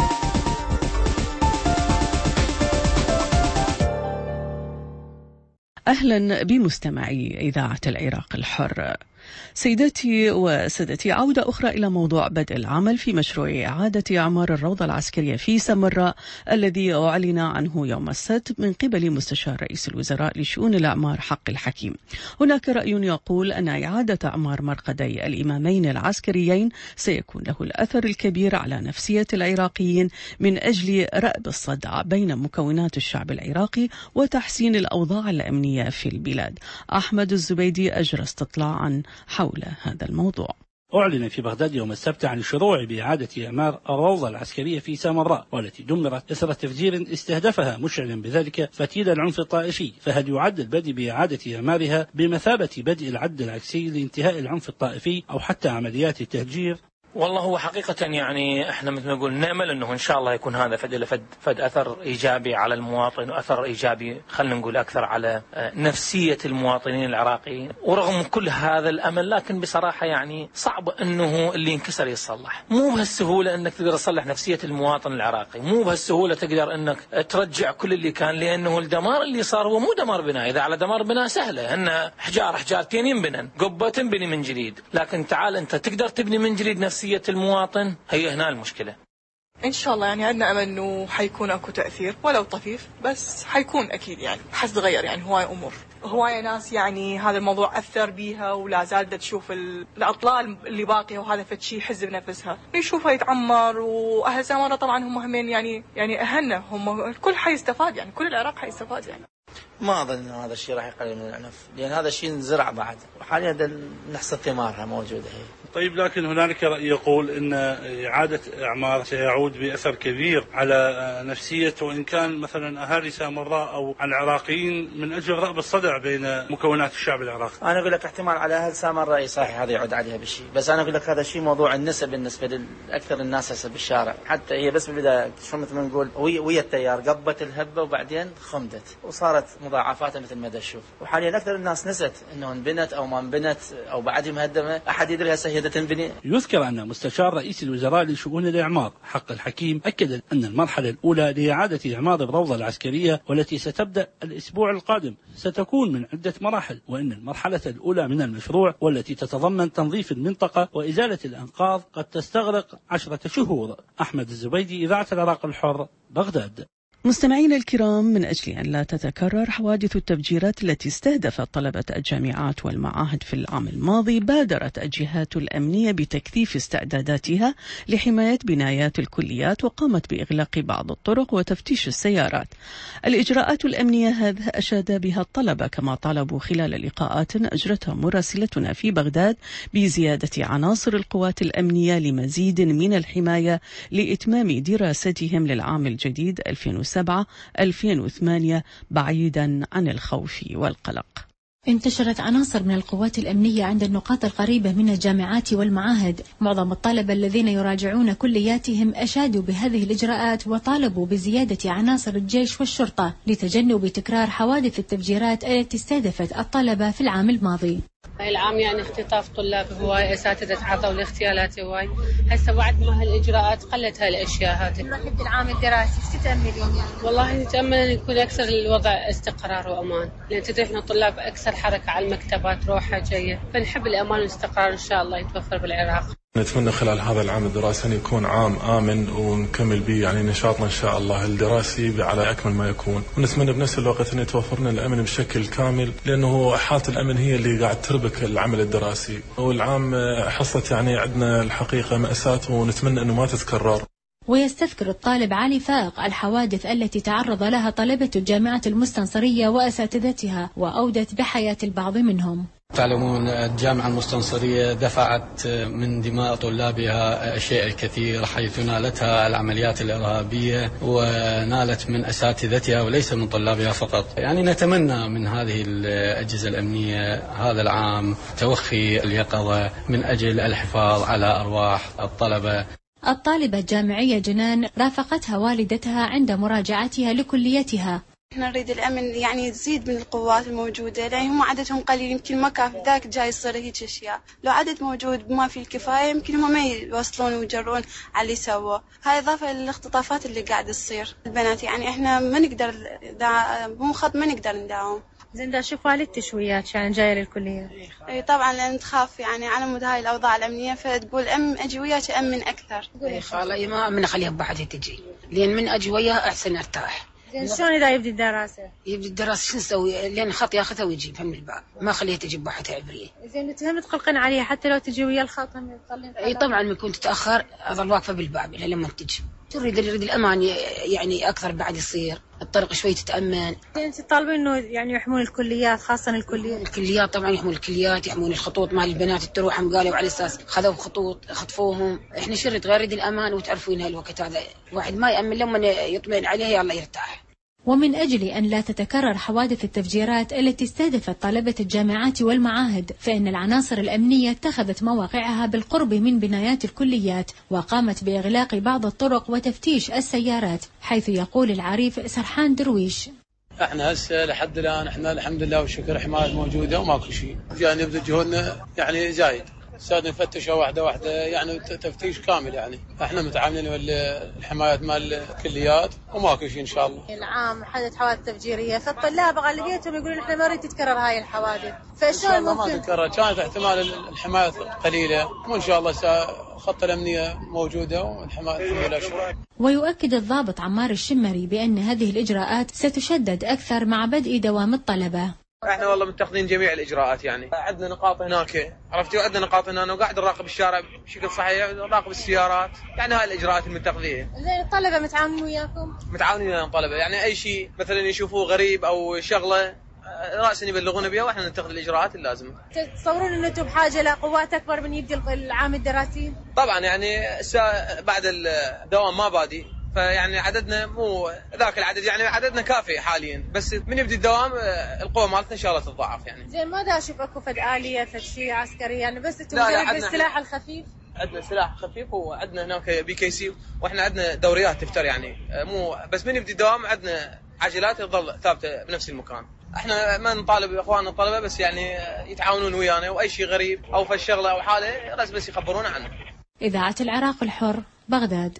أهلا بمستمعي إذاعة العراق الحر. سيداتي وسادتي، عودة أخرى إلى موضوع بدء العمل في مشروع إعادة إعمار الروضة العسكرية في سامراء الذي أعلن عنه يوم السبت من قبل مستشار رئيس الوزراء لشؤون الإعمار حق الحكيم. هناك رأي يقول أن إعادة إعمار مرقدي الإمامين العسكريين سيكون له الأثر الكبير على نفسية العراقيين من أجل رأب الصدع بين مكونات الشعب العراقي وتحسين الأوضاع الأمنية في البلاد. أحمد الزبيدي أجرى استطلاعا حول هذا الموضوع. أعلن في بغداد يوم السبت عن الشروع بإعادة إعمار الروضة العسكرية في سامراء، والتي دمرت إثر تفجير استهدفها، مشعلا بذلك فتيل العنف الطائفي. فهل يعد البدء بإعادة إعمارها بمثابة بدء العد العكسي لانتهاء العنف الطائفي أو حتى عمليات التهجير؟ والله هو حقيقة يعني احنا مثل ما نقول نأمل انه ان شاء الله يكون هذا فد اثر ايجابي على المواطن، واثر ايجابي خلينا نقول اكثر على نفسية المواطنين العراقيين. ورغم كل هذا الامل، لكن بصراحة يعني صعب انه اللي ينكسر يصلح. مو بهالسهولة انك تقدر تصلح نفسية المواطن العراقي، مو بهالسهولة تقدر انك ترجع كل اللي كان، لانه الدمار اللي صار هو مو دمار بناء. اذا على دمار بناء سهلة، ان حجارتين ينبنن، قبة تنبني من جديد، لكن تعال انت تقدر تبني من جديد نفسية المواطن، هي هنا المشكلة. إن شاء الله يعني عندنا أمل إنه حيكون أكو تأثير ولو طفيف، بس حيكون أكيد يعني حتتغير. يعني هواية أمور، هواية ناس يعني هذا الموضوع أثر بيها ولا زالت تشوف الأطلال اللي باقية، وهذا فشي يحز بنفسها يشوفها يتعمر. وأهل سامراء طبعا هم همين، يعني أهلنا هم الكل حيستفاد، يعني كل العراق حيستفاد. يعني ما أظن أن هذا الشيء راح يقلل من العنف، لأن هذا الشيء نزرع بعد، وحاليا نحصد ثمارها موجودة هي. طيب، لكن هنالك رأي يقول أن إعادة إعمار سيعود بأثر كبير على نفسية وإن كان مثلا أهالي سامراء أو العراقيين من أجل رأب الصدع بين مكونات الشعب العراقي. أنا أقول لك احتمال على أهل سامراء صحيح هذا يعود عليها بالشيء، بس أنا أقول لك هذا الشيء موضوع النسب بالنسبة لأكثر الناس هسه بالشارع، حتى هي بس بالبداية شو مثل ما نقول ويا التيار قبت الهبة وبعدين خمدت وصارت مضاعفاتها مثل ما تشوف، وحاليا أكثر الناس نسيت أنه انبنت أو ما انبنت أو بعد مهدمة أحد يدري هسه هي تنبني. يذكر أن مستشار رئيس الوزراء لشؤون الإعمار حق الحكيم أكد أن المرحلة الأولى لإعادة إعمار الروضة العسكرية والتي ستبدأ الأسبوع القادم ستكون من عدة مراحل، وأن المرحلة الأولى من المشروع والتي تتضمن تنظيف المنطقة وإزالة الأنقاض قد تستغرق 10 شهور. أحمد الزبيدي، إذاعة العراق الحر، بغداد. مستمعينا الكرام، من أجل أن لا تتكرر حوادث التفجيرات التي استهدفت طلبة الجامعات والمعاهد في العام الماضي، بادرت الجهات الأمنية بتكثيف استعداداتها لحماية بنايات الكليات، وقامت بإغلاق بعض الطرق وتفتيش السيارات. الإجراءات الأمنية هذه أشاد بها الطلبة، كما طالبوا خلال لقاءات أجرتها مراسلتنا في بغداد بزيادة عناصر القوات الأمنية لمزيد من الحماية لإتمام دراستهم للعام الجديد 2007-2008 بعيدا عن الخوف والقلق. انتشرت عناصر من القوات الأمنية عند النقاط القريبة من الجامعات والمعاهد. معظم الطلبة الذين يراجعون كلياتهم أشادوا بهذه الإجراءات وطالبوا بزيادة عناصر الجيش والشرطة لتجنب تكرار حوادث التفجيرات التي استهدفت الطلبة في العام الماضي. العام يعني اختطاف طلاب هواي، اساتذه تعرضوا لاغتيالات هواي، هسه بعد ما هالاجراءات قلت هالاشياء هذه. نحب العام الدراسي، ايش تتاملين يعني؟ والله نتامل ان يكون اكثر الوضع استقرار وامان، لان تدري احنا طلاب اكثر حركه على المكتبات روحه جايه، فنحب الامان والاستقرار ان شاء الله يتوفر بالعراق. نتمنى خلال هذا العام الدراسي أن يكون عام آمن ونكمل به يعني نشاطنا إن شاء الله الدراسي على أكمل ما يكون، ونتمنى بنفس الوقت أن يتوفرنا الأمن بشكل كامل، لأنه حالة الأمن هي اللي قاعد تربك العمل الدراسي، والعام حصلت يعني عندنا الحقيقة مأساة ونتمنى أنه ما تتكرر. ويستذكر الطالب علي فاق الحوادث التي تعرض لها طلبة الجامعة المستنصرية وأساتذتها وأودت بحياة البعض منهم. تعلمون الجامعة المستنصرية دفعت من دماء طلابها الشيء الكثير، حيث نالتها العمليات الإرهابية ونالت من أساتذتها وليس من طلابها فقط. يعني نتمنى من هذه الأجهزة الأمنية هذا العام توخي اليقظة من أجل الحفاظ على أرواح الطلبة. الطالبة الجامعية جنان رافقتها والدتها عند مراجعتها لكليتها. احنا نريد الأمن يعني يزيد من القوات الموجودة، لأن هم عددهم قليل، يمكن ما كان ذاك جاي يصير هيك أشياء، لو عدد موجود ما في الكفاية يمكن هم ما يوصلون ويجرون على اللي سووا. هاي إضافة للاختطافات اللي قاعد تصير البنات، يعني احنا ما نقدر مو خط ما نقدر نداوم. زين، دا شوف والدتش وياك يعني جاية للكلية؟ اي طبعا، لأن تخاف يعني على مود هاي الأوضاع الأمنية، فتقول أجي وياك أمن أكثر. اي خالة ما من أخليها بحد تجي، لأن من أجي وياها أحسن أرتاح. زين، شلون إذا يبدي الدراسة؟ يبدي الدراسة شو نسوي؟ لأن خط ياخذها ويجيبها من الباب، ما خليها تجي بحتها عبرية. زين، هم تقلقين عليها حتى لو تجي ويا الخط هم يطلعين؟ اي طبعا، ما كنت تتأخر أظل واقفة بالباب إلى لما تجي. تريد الأمان يعني أكثر بعد يصير الطرق شوي تتأمن. أنت طالبين إنه يعني يحمون الكليات، خاصة الكليات طبعا يحمون الكليات، يحمون الخطوط مال البنات تروحهم، قالوا على أساس خذوا خطوط خطفوهم. إحنا شرط غير الأمان، وتعرفون هالوقت هذا واحد ما يأمن لما يطمئن عليه يلا يرتاح. ومن أجل أن لا تتكرر حوادث التفجيرات التي استهدفت طلبة الجامعات والمعاهد، فإن العناصر الأمنية اتخذت مواقعها بالقرب من بنايات الكليات، وقامت بإغلاق بعض الطرق وتفتيش السيارات، حيث يقول العريف سرحان درويش: احنا هسه لحد الآن احنا الحمد لله والشكر حماية موجودة وماكو شيء، يعني نبذل جهودنا يعني زايد، صار نفتشها واحدة واحدة يعني تفتيش كامل. يعني احنا متعاونين والحمايات مال الكليات وماكو شيء ان شاء الله. العام حدث حوادث تفجيرية، فالطلاب غالبيتهم يقولون احنا ما نريد تتكرر هاي الحوادث، فشلون ممكن ما تتكرر؟ كانت احتمال الحمايات قليلة، وان شاء الله خط الأمنية موجودة والحماية الحمد لله شكرا. ويؤكد الضابط عمار الشمري بأن هذه الإجراءات ستشدد أكثر مع بدء دوام الطلبة. احنا والله متخذين جميع الاجراءات، يعني عندنا نقاط هناك، عرفتوا عندنا نقاط هنا، وقاعد نراقب الشارع بشكل صحيح، نراقب السيارات، يعني هاي الاجراءات المتخذينها. زين، الطلبه متعاونين وياكم؟ متعاونين ويا الطلبه، يعني اي شيء مثلا يشوفوه غريب او شغله رأسا يبلغون بها واحنا نتخذ الإجراءات اللازمة. تتصورون أن أنتم بحاجة لقوات أكبر من يبدي العام الدراسي؟ طبعا يعني بعد الدوام ما بادي، فيعني عددنا مو ذاك العدد، يعني عددنا كافي حاليا، بس من يبدي الدوام القوة مالتنا إن شاء الله تتضاعف يعني. زين ما دا أشوف أكو فد آلية فد شيء عسكري يعني، بس تمجرد بالسلاح الخفيف؟ عندنا سلاح خفيف وعندنا هناك BKC، واحنا عندنا دوريات تفتر يعني، مو بس من يبدي الدوام عندنا عجلات تظل ثابتة بنفس المكان. احنا ما نطالب اخواننا الطلبة بس يعني يتعاونون ويانا، واي شيء غريب او في الشغلة او حالة بس يخبرونا عنه. إذاعة العراق الحر، بغداد.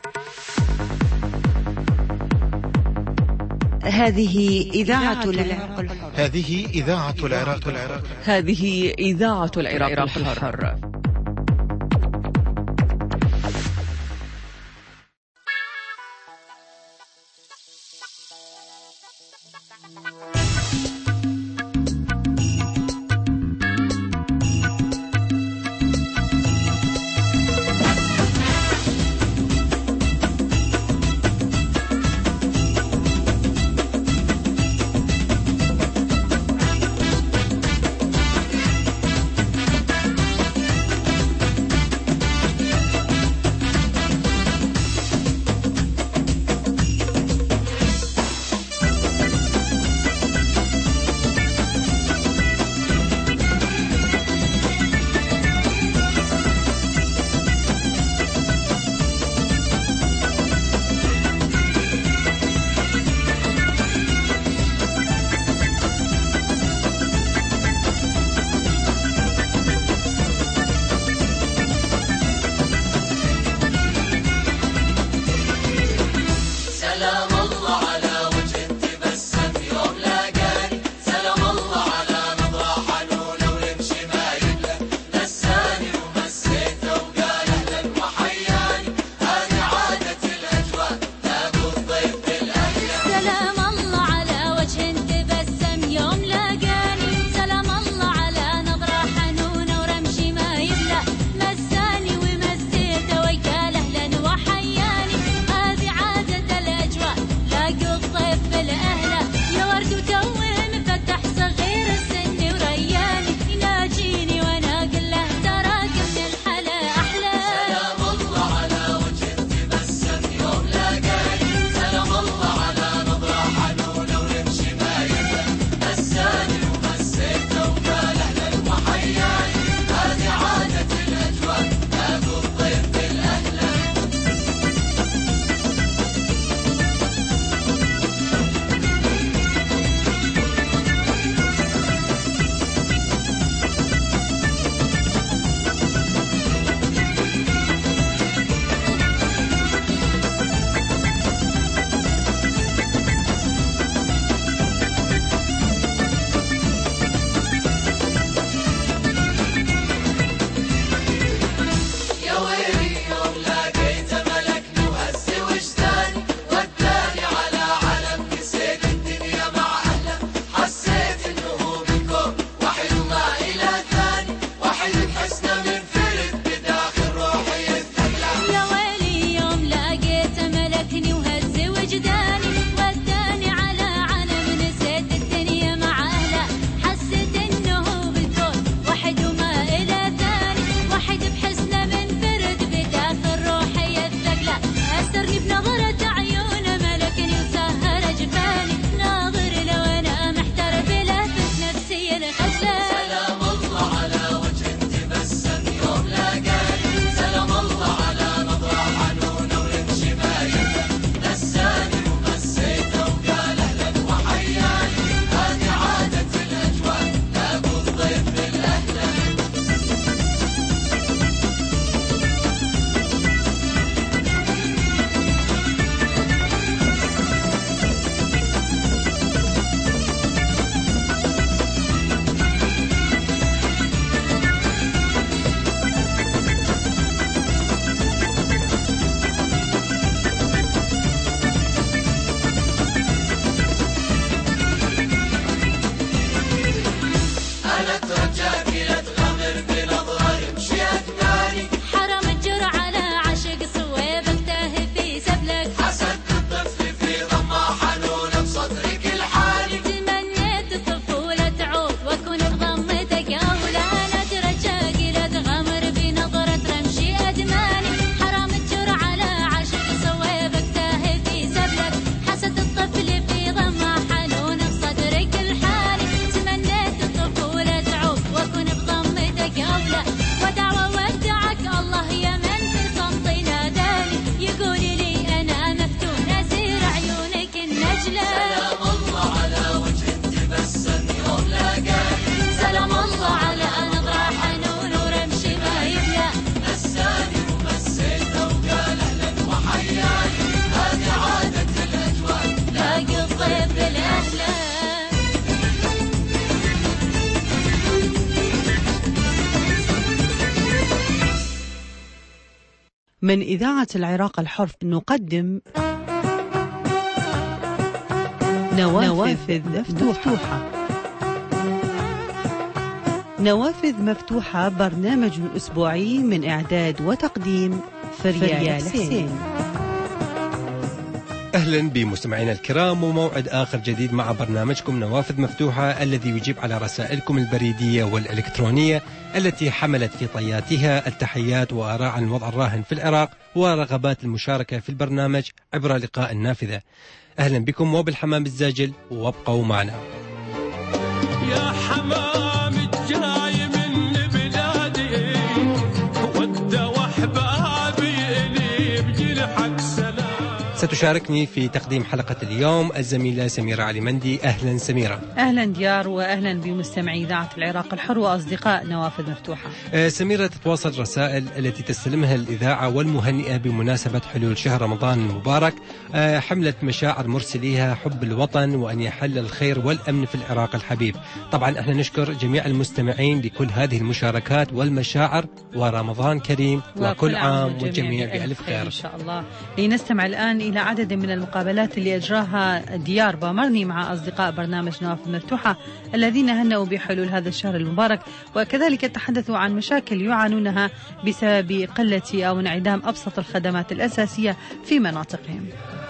هذه إذاعة العراق الحر. هذه إذاعة العراق الحر. هذه إذاعة العراق الحر. من إذاعة العراق الحر نقدم نوافذ مفتوحة. نوافذ مفتوحة برنامج أسبوعي من إعداد وتقديم فريال حسين. أهلا بمستمعينا الكرام، وموعد آخر جديد مع برنامجكم نوافذ مفتوحة الذي يجيب على رسائلكم البريدية والإلكترونية التي حملت في طياتها التحيات وآراء عن الوضع الراهن في العراق ورغبات المشاركة في البرنامج عبر لقاء النافذة. أهلا بكم وبالحمام الزاجل، وابقوا معنا. يا حمام الجاي من بلادي ود وأحبابي إلي بجرحك سلام. ستشاركني في تقديم حلقة اليوم الزميلة سميرة علي مندي. أهلا سميرة. أهلا ديار، وأهلا بمستمعي إذاعة العراق الحر وأصدقاء نوافذ مفتوحة. سميرة، تتواصل رسائل التي تستلمها الإذاعة والمهنئة بمناسبة حلول شهر رمضان المبارك، حملت مشاعر مرسليها حب الوطن وأن يحل الخير والأمن في العراق الحبيب. طبعا احنا نشكر جميع المستمعين لكل هذه المشاركات والمشاعر، ورمضان كريم وكل عام والجميع بألف خير إن شاء الله. لنستمع الآن إلى عدد من المقابلات اللي أجراها ديار بامرني مع أصدقاء برنامج نوافذ مفتوحة الذين هنأوا بحلول هذا الشهر المبارك، وكذلك تحدثوا عن مشاكل يعانونها بسبب قلة أو انعدام أبسط الخدمات الأساسية في مناطقهم.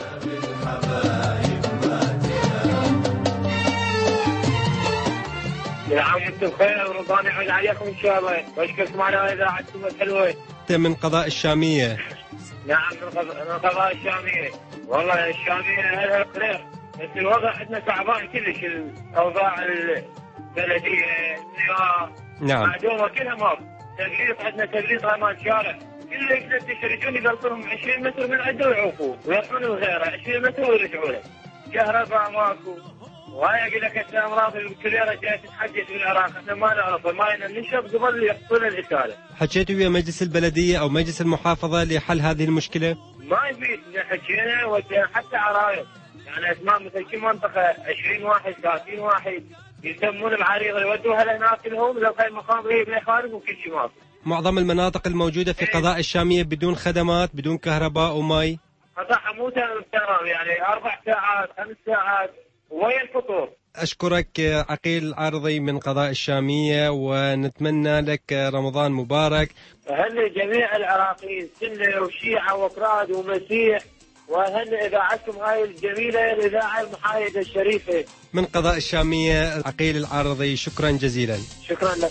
يا عم انتم بخير ورمضان يعود عليكم ان شاء الله، واشكركم على اذاعتكم الحلوه. من قضاء الشاميه. نعم من قضاء الشاميه، والله الشاميه لها خير، بس الوضع عندنا تعبان كلش، الاوضاع البلديه نعم معدومه كلها مر تبليط، عندنا تبليط امام الشارع، كل يقدر يشرجون يقلطون 20 متر من عنده ويعوقوه ويروحون لغيره 20 متر ويرجعوا له، كهرباء ماكو. وهاي اقول لك الامراض الكبيره جايه تتحدث في العراق، احنا ما نعرفها، ما نشرب قبل يحصل الاساله. حكيتوا ويا مجلس البلديه او مجلس المحافظه لحل هذه المشكله؟ ما يفيد، حكينا ودينا حتى عرايض، يعني اسماء مثل كل منطقه 20 واحد 30 واحد يسمون العريضه يودوها لهناك لهم، لو كان مقام غريب لخارج وكل شيء ماكو. معظم المناطق الموجوده في قضاء الشاميه بدون خدمات، بدون كهرباء وماء. قضاء مو تمام، يعني 4 ساعات 5 ساعات وين الفطور. أشكرك عقيل العارضي من قضاء الشامية، ونتمنى لك رمضان مبارك. أهل جميع العراقيين سنة وشيعة وأفراد ومسيح، وأهل إذاعتكم هاي الجميلة، الإذاعة المحايدة الشريفة. من قضاء الشامية عقيل العارضي، شكرا جزيلا. شكرا لك.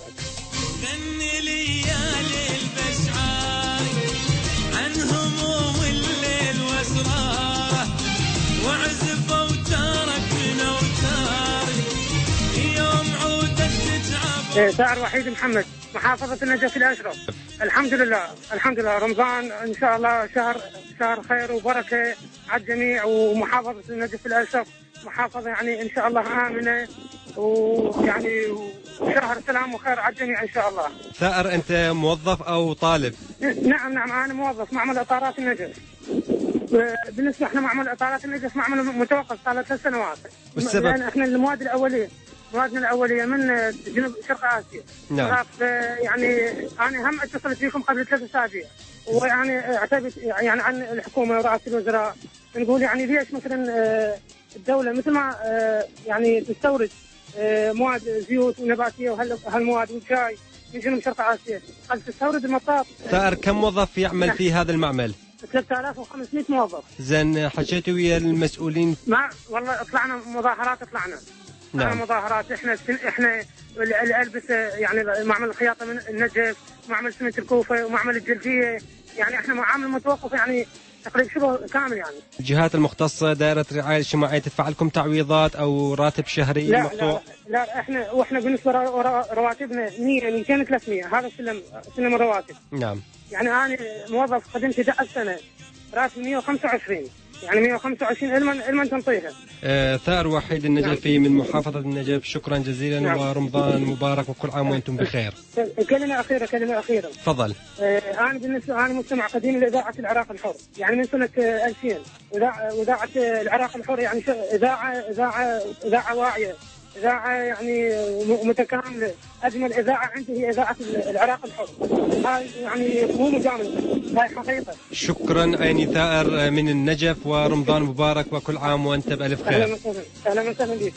ساعر وحيد محمد، محافظة النجف الأشرف. الحمد لله رمضان إن شاء الله شهر خير وبركة على الجميع، ومحافظة النجف الأشرف محافظة يعني إن شاء الله آمنة، ويعني شهر سلام وخير على الجميع إن شاء الله. ثائر، أنت موظف أو طالب؟ نعم أنا موظف معمل إطارات النجف. بالنسبة احنا معمل إطارات النجف معمل متوقف صار له 3 سنوات. والسبب؟ يعني احنا موادنا الأولية من جنوب شرق آسيا. نعم. يعني أنا هم اتصلت فيكم قبل 3 أسابيع، ويعني اعتبت يعني عن الحكومة ورئاسة الوزراء، نقول يعني ليش مثلا الدولة مثل ما يعني تستورد مواد زيوت ونباتية وهالمواد والشاي من جنوب شرق آسيا، قد تستورد المطاط. ثائر، كم موظف يعمل في هذا المعمل؟ 3500 موظف. زين، حكيتوا ويا المسؤولين؟ ما والله طلعنا مظاهرات، نعم. مظاهرات. احنا الألبسة يعني معمل الخياطة من النجف، معمل سمنت الكوفة، ومعمل الجلدية، يعني احنا معامل متوقف يعني تقريبا شبه كامل. يعني الجهات المختصة دائرة الرعاية الاجتماعية تدفع لكم تعويضات او راتب شهري مقطوع؟ لا احنا بالنسبة رواتبنا 100 200 300، هذا سلم الرواتب. نعم. يعني انا موظف خدمت 11 سنة، راتب 125، يعني 125 علما تنطيها. ثائر وحيد النجفي من محافظة النجف، شكرا جزيلا. نعم. ورمضان مبارك وكل عام وانتم بخير. كلمة أخيرة. تفضل. أنا مستمع قديم لإذاعة العراق الحر، يعني من سنة 2000. إذاعة العراق الحر يعني إذاعة واعية، إذاعة يعني متكاملة. أجمل إذاعة عندي هي إذاعة العراق الحر. هاي يعني مو مجاملة، هاي حقيقة. شكرا عيني ثائر من النجف، ورمضان مبارك وكل عام وأنت بألف خير. أهلا وسهلا. أهلا وسهلا بك.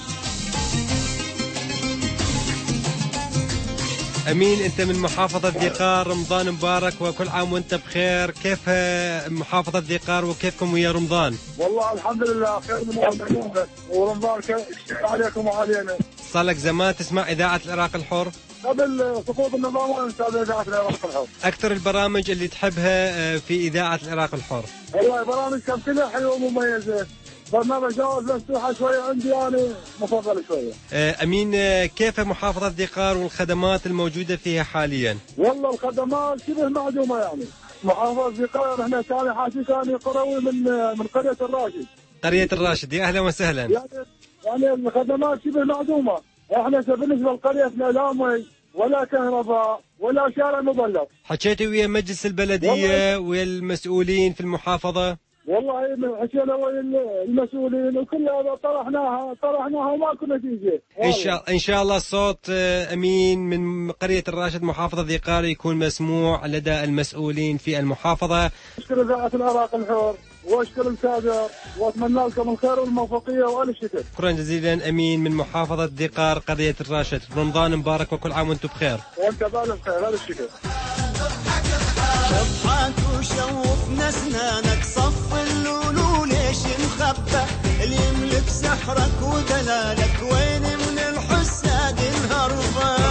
أمين أنت من محافظة ذي قار، رمضان مبارك وكل عام وأنت بخير. كيف محافظة ذي قار وكيفكم ويا رمضان؟ والله الحمد لله خير من ورمضان عليكم وعلينا. صار لك زمان تسمع إذاعة العراق الحر؟ قبل سقوط النظام وانا نتابع إذاعة العراق الحر. أكثر البرامج اللي تحبها في إذاعة العراق الحر؟ والله برامج كم كلها حلوة ومميزة. برنامج جواز مفتوحة شوية عندي أنا مفضل شوية. أمين كيف محافظة ذي قار والخدمات الموجودة فيها حاليا؟ والله الخدمات شبه معدومة يعني. محافظة ذي قار احنا كان حاجي كان قروي من قرية الراشد. قرية الراشد، يا أهلا وسهلا. يعني الخدمات شبه معدومة. احنا بالنسبة لقريتنا لا مي ولا كهرباء ولا شارع مبلط. حكيتوا ويا مجلس البلدية ويا المسؤولين في المحافظة؟ والله حكينا ويا المسؤولين وكل هذا طرحناها وماكو نتيجة. إن شاء الله الصوت أمين من قرية الراشد محافظة ذي قار يكون مسموع لدى المسؤولين في المحافظة. أشكر إذاعة العراق الحر واشكر الكادر واتمنى لكم الخير والموفقيه والف شكر. شكرا جزيلا امين من محافظه ذي قار قريه الراشد، رمضان مبارك وكل عام وانتم بخير. وانت بالف خير، الف شكر. اضحك وشوفنا اسنانك، صف اللولو ليش مخبى؟ اللي يملك سحرك ودلالك وين من الحساد الهربان؟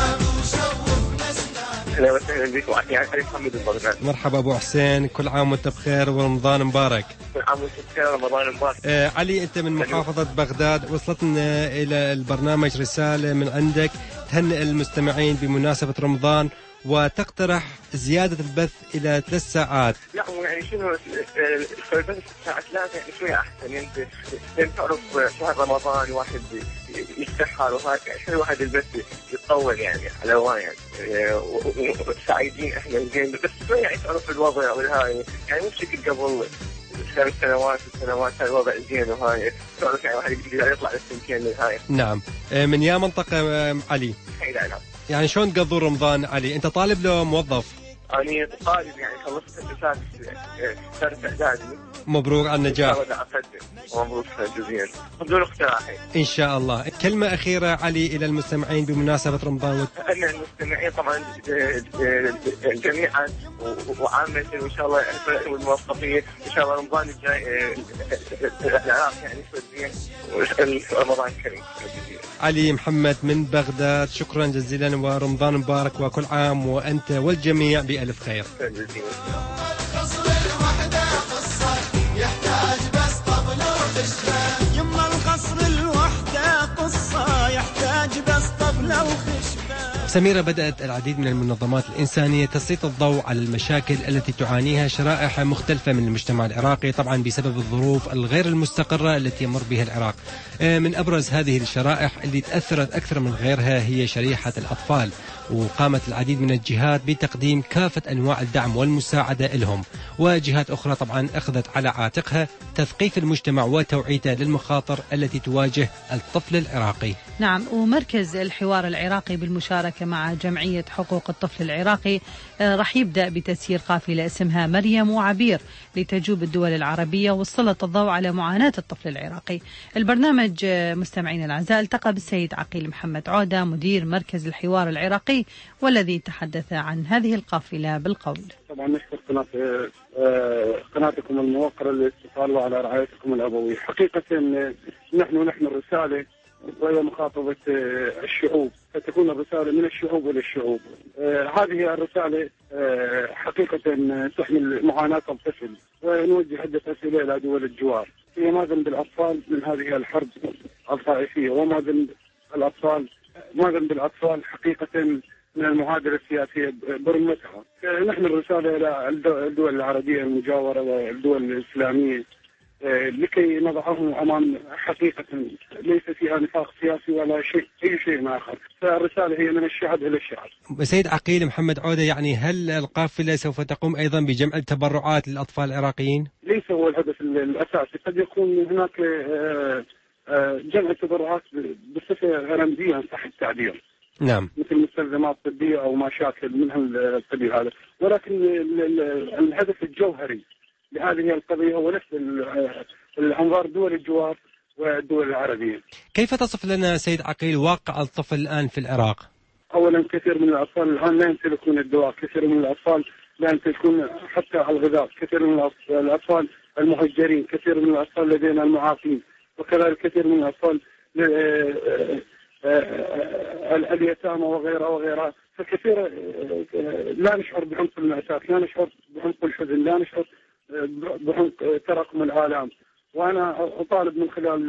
اهلا وسهلا بك وعني علي محمد البغدادي. مرحبا ابو حسين، كل عام وانت بخير ورمضان مبارك. كل عام وانت بخير ورمضان مبارك. علي انت من محافظه بغداد، وصلتنا الى البرنامج رساله من عندك تهنئ المستمعين بمناسبه رمضان وتقترح زياده البث الى 3 ساعات. لا يعني شنو البث الساعه 3 يعني شويه احسن، يعني تعرف شهر رمضان واحد يستحر وهذا عشان الواحد البث يتطول يعني على وان يعني سعيدين احنا زين، بس شويه يعني تعرف الوضع والهاي يعني مو بشكل قبل 3 سنوات هاي الوضع زين وهاي تعرف يعني واحد يقدر يطلع للسنتين للهاي. نعم. من يا منطقه علي؟ لا. يعني شلون تقضون رمضان علي؟ انت طالب لو موظف؟ أنا طالب يعني خلصت الأساس ثالث إعدادي. مبروك على النجاح. مبروك جزيلا. بدون اقتراحين. إن شاء الله. كلمة أخيرة علي إلى المستمعين بمناسبة رمضان. أنا المستمعين طبعا جميعا وعامة وإن شاء الله والموفقين إن شاء الله رمضان الجاي العراق يعني زين ورمضان كريم. علي محمد من بغداد، شكرا جزيلا ورمضان مبارك وكل عام وأنت والجميع بألف خير. يحتاج بس طبلة وخشبة، يما القصر الوحدة قصة يحتاج بس طبلة وخشبة. سميرة، بدأت العديد من المنظمات الإنسانية تسليط الضوء على المشاكل التي تعانيها شرائح مختلفة من المجتمع العراقي، طبعا بسبب الظروف الغير المستقرة التي يمر بها العراق. من أبرز هذه الشرائح اللي تأثرت أكثر من غيرها هي شريحة الأطفال، وقامت العديد من الجهات بتقديم كافة أنواع الدعم والمساعدة لهم، وجهات أخرى طبعا أخذت على عاتقها تثقيف المجتمع وتوعيته للمخاطر التي تواجه الطفل العراقي. نعم، ومركز الحوار العراقي بالمشاركة مع جمعية حقوق الطفل العراقي راح يبدأ بتسيير قافلة اسمها مريم وعبير لتجوب الدول العربية وسلط الضوء على معاناة الطفل العراقي. البرنامج مستمعين الأعزاء التقى بالسيد عقيل محمد عودة مدير مركز الحوار العراقي والذي تحدث عن هذه القافلة بالقول. طبعا نشكر قناتكم الموقرة للاتصال وعلى رعايتكم الأبوية. حقيقة نحن رسالة وهي مخاطبة الشعوب، فتكون الرسالة من الشعوب إلى الشعوب. هذه الرسالة حقيقة تحمل معاناة الطفل، ونوجه عدة أسئلة إلى دول الجوار. هي ما ذنب الأطفال من هذه الحرب الطائفية، وما ذنب الأطفال حقيقة من المعادلة السياسية برمتها. نحن الرسالة إلى الدول العربية المجاورة والدول الإسلامية لكي نضعهم أمام حقيقة ليس فيها نفاق سياسي ولا أي شيء آخر. فالرسالة هي من الشعب إلى الشعب. سيد عقيل محمد عودة، يعني هل القافلة سوف تقوم أيضا بجمع التبرعات للأطفال العراقيين؟ ليس هو الهدف الأساسي، قد يكون هناك جمع تبرعات بصفة رمزية إن صح التعبير. نعم. مثل مستلزمات طبية أو ما شاكل من هالقبيل هذا، ولكن الهدف الجوهري لهذه القضية هو نفس الأنظار دول الجوار والدول العربية. كيف تصف لنا سيد عقيل واقع الطفل الآن في العراق؟ أولا كثير من الأطفال الآن لا يمتلكون الدواء، كثير من الأطفال لا يمتلكون حتى الغذاء، كثير من الأطفال المهجرين، كثير من الأطفال لدينا المعاقين، وكذلك كثير من الأطفال اليتامى وغيرها. فكثير لا نشعر بعمق المأساة، لا نشعر بعمق الحزن، لا نشعر بعمق تراكم الآلام. وأنا أطالب من خلال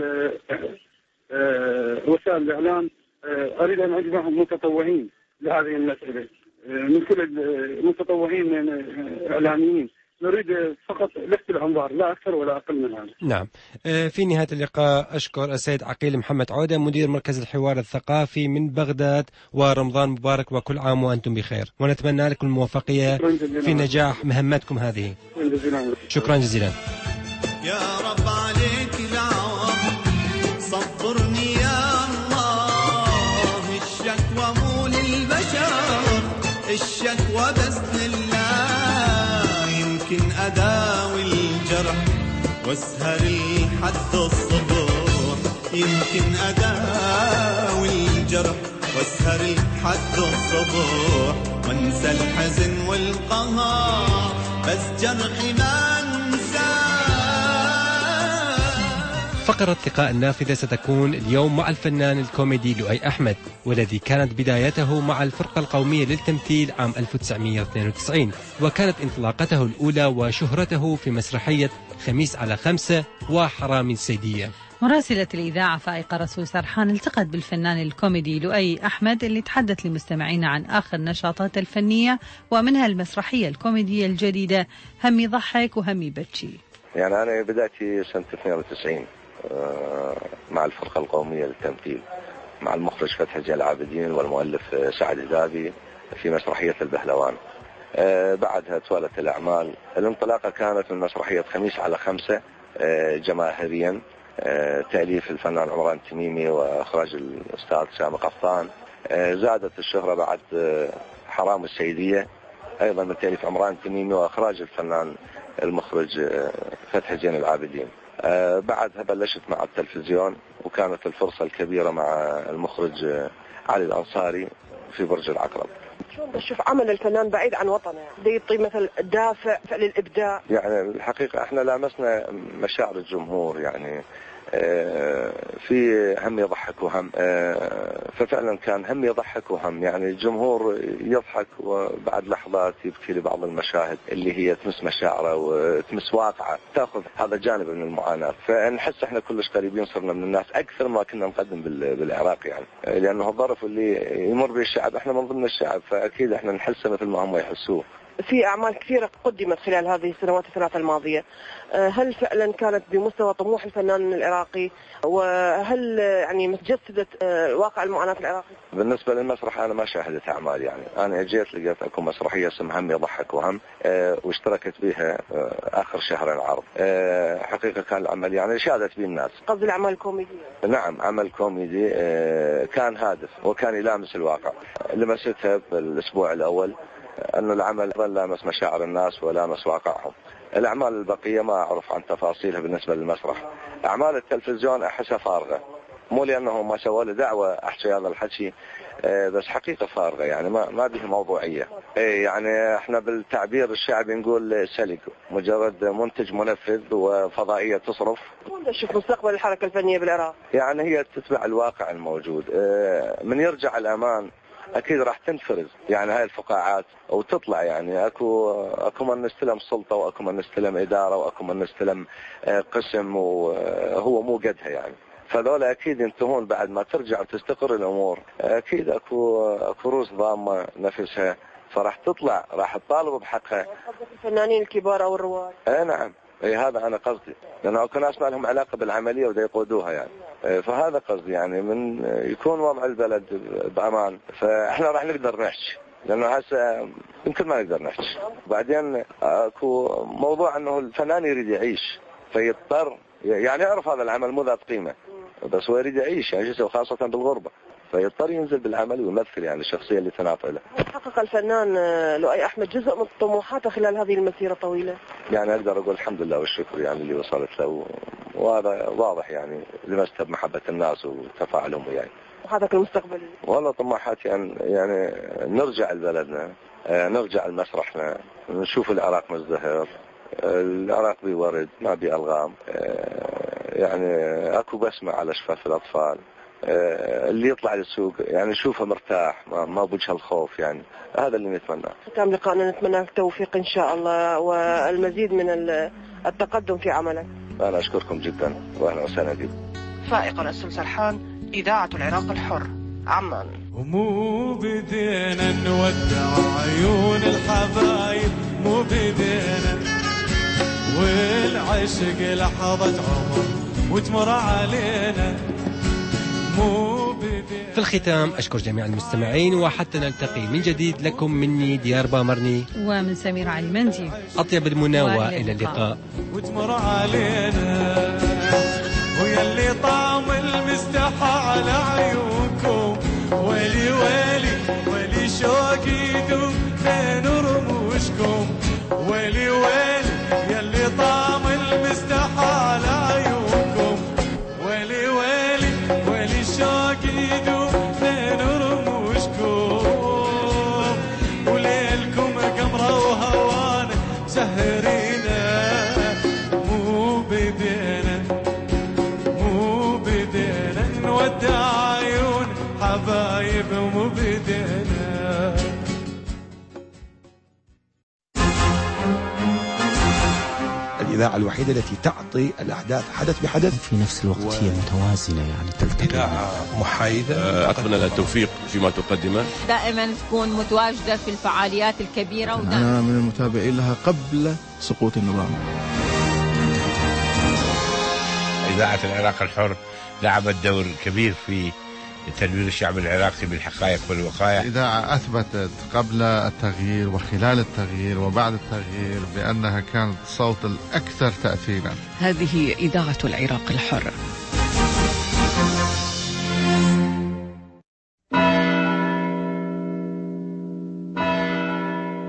وسائل الإعلام، أريد أن أجمع متطوعين لهذه المسألة، من كل المتطوعين إعلاميين. نريد فقط لفت الأنظار، لا أكثر ولا أقل من هذا. نعم. في نهاية اللقاء أشكر السيد عقيل محمد عودة مدير مركز الحوار الثقافي من بغداد، ورمضان مبارك وكل عام وأنتم بخير، ونتمنى لكم الموفقية في نجاح مهمتكم هذه. شكرا جزيلا. يا رب عليك العوض، صبرني يا الله، الشكوى مو للبشر، الشكوى بس لله، يمكن أداوي الجرح واسهر لحد الصبح، يمكن أداوي الجرح واسهر لحد الصبح، وانسى الحزن والقهر، بس جرحي ما فقرة لقاء النافذة ستكون اليوم مع الفنان الكوميدي لؤي أحمد، والذي كانت بدايته مع الفرقة القومية للتمثيل عام 1992، وكانت انطلاقته الأولى وشهرته في مسرحية خميس على خمسة وحرامي السيدية. مراسلة الإذاعة فائقة رسول سرحان التقت بالفنان الكوميدي لؤي أحمد اللي تحدث لمستمعينا عن آخر نشاطات الفنية، ومنها المسرحية الكوميدية الجديدة هم يضحك وهم يبكي. يعني أنا بدأتي سنة 92 مع الفرقة القومية للتمثيل مع المخرج فتح جلال العابدين والمؤلف سعد الدابي في مسرحية البهلوان. بعدها توالت الأعمال. الانطلاقة كانت من مسرحية خميس على خمسة جماهيريا، تأليف الفنان عمران تميمي وإخراج الأستاذ سامي قفطان. زادت الشهرة بعد حرام السيدية أيضا من تأليف عمران تميمي وإخراج الفنان المخرج فتح جلال العابدين. بعدها بلشت مع التلفزيون، وكانت الفرصة الكبيرة مع المخرج علي الأنصاري في برج العقرب. شلون بتشوف عمل الفنان بعيد عن وطنه؟ ده يعطي مثل دافع للإبداع. يعني الحقيقة احنا لامسنا مشاعر الجمهور، يعني في هم يضحك وهم، ففعلا كان هم يضحك وهم، يعني الجمهور يضحك وبعد لحظات يبكي لبعض المشاهد اللي هي تمس مشاعره وتمس واقعه، تاخذ هذا جانب من المعاناة. فنحس احنا كلش قريبين صرنا من الناس أكثر ما كنا نقدم بالعراق، يعني لأنه الظرف اللي يمر به الشعب احنا من ضمن الشعب، فأكيد احنا نحسه مثل ما هم يحسوه. في أعمال كثيرة قدمت خلال هذه السنوات الثلاث الماضية، هل فعلا كانت بمستوى طموح الفنان العراقي؟ وهل يعني متجسدت واقع المعاناة العراقي؟ بالنسبة للمسرح أنا ما شاهدت أعمال، يعني أنا جيت لقيت أكو مسرحية اسمها هم يضحك وهم، واشتركت بها آخر شهر العرض. حقيقة كان العمل يعني شاهدت به الناس. قصد الأعمال الكوميدية؟ نعم، عمل كوميدي كان هادف وكان يلامس الواقع. لمستها بالأسبوع الأول أن العمل لامس مشاعر الناس ولامس واقعهم. الأعمال البقية ما أعرف عن تفاصيلها بالنسبة للمسرح. أعمال التلفزيون أحسها فارغة، مو لأنه ما سووا له دعوة أحكي هذا الحكي، بس حقيقة فارغة، يعني ما به موضوعية. يعني احنا بالتعبير الشعبي نقول سلق، مجرد منتج منفذ وفضائية تصرف. وين تشوف مستقبل الحركة الفنية بالعراق؟ يعني هي تتبع الواقع الموجود. من يرجع الأمان أكيد راح تنفرز يعني هاي الفقاعات وتطلع، يعني أكو من نستلم سلطة وأكو من نستلم إدارة وأكو من نستلم قسم، وهو مو قدها يعني. فذولا أكيد ينتهون بعد ما ترجع وتستقر الأمور. أكيد أكو روس ضامة نفسها، فراح تطلع راح تطالب بحقها. الفنانين الكبار أو الرواد؟ نعم، هذا أنا قصدي، لأنه أكو ناس ما لهم علاقة بالعملية ودا يقودوها يعني. فهذا قصدي، يعني من يكون وضع البلد بأمان فإحنا راح نقدر نحكي، لأنه هسه يمكن ما نقدر نحكي. بعدين أكو موضوع أنه الفنان يريد يعيش، فيضطر يعني يعرف هذا العمل مو ذات قيمة، بس هو يريد يعيش يعني وخاصة بالغربة، فيضطر ينزل بالعمل ويمثل يعني الشخصية اللي تناط له. حقق الفنان لؤي أحمد جزء من طموحاته خلال هذه المسيرة الطويلة؟ يعني أقدر أقول الحمد لله والشكر يعني اللي وصلت له، وهذا واضح يعني لمسته بمحبة الناس وتفاعلهم وياي. وهذاك المستقبل؟ والله طموحاتي يعني نرجع لبلدنا، نرجع لمسرحنا، نشوف العراق مزدهر، العراق بورد ما بألغام، يعني أكو بسمة على شفاف الأطفال، اللي يطلع للسوق يعني نشوفه مرتاح ما بوجه الخوف، يعني هذا اللي نتمناه. ختام لقائنا نتمنى لك التوفيق إن شاء الله والمزيد من التقدم في عملك. أنا أشكركم جدا وأهلا وسهلا بكم. فائق رسول سرحان، إذاعة العراق الحر، عمان. ومو بدينا نودع عيون الحبايب، مو بدينا والعشق لحظة عمر وتمر علينا. في الختام أشكر جميع المستمعين، وحتى نلتقي من جديد لكم مني ديار بامرني ومن سمير علي مندي أطيب المنى وإلى اللقاء. وتمر علينا ويلي طعم المستحى على عيونكم، ويلي ويلي ويلي شوق يدوب بين رموشكم، ويلي ويلي يلي طعم المستحى على عيونكم، ويلي ويلي ويلي شوق يدوب بين رموشكم، وليلكم قمرة وهوانا مسهرينا. مو بدينا نودع عيون حبايب، مو بدينا. الإذاعة الوحيدة التي تعطي الأحداث حدث بحدث في نفس الوقت هي متوازنة، يعني تلتقي. إذاعة محايدة. أتمنى لها التوفيق فيما تقدمه، دائما تكون متواجدة في الفعاليات الكبيرة، أنا من المتابعين لها قبل سقوط النظام. إذاعة العراق الحر لعبت دور كبير في تنوير الشعب العراقي بالحقائق والوقائع. الإذاعة أثبتت قبل التغيير وخلال التغيير وبعد التغيير بأنها كانت الصوت الأكثر تأثيرا. هذه إذاعة العراق الحر.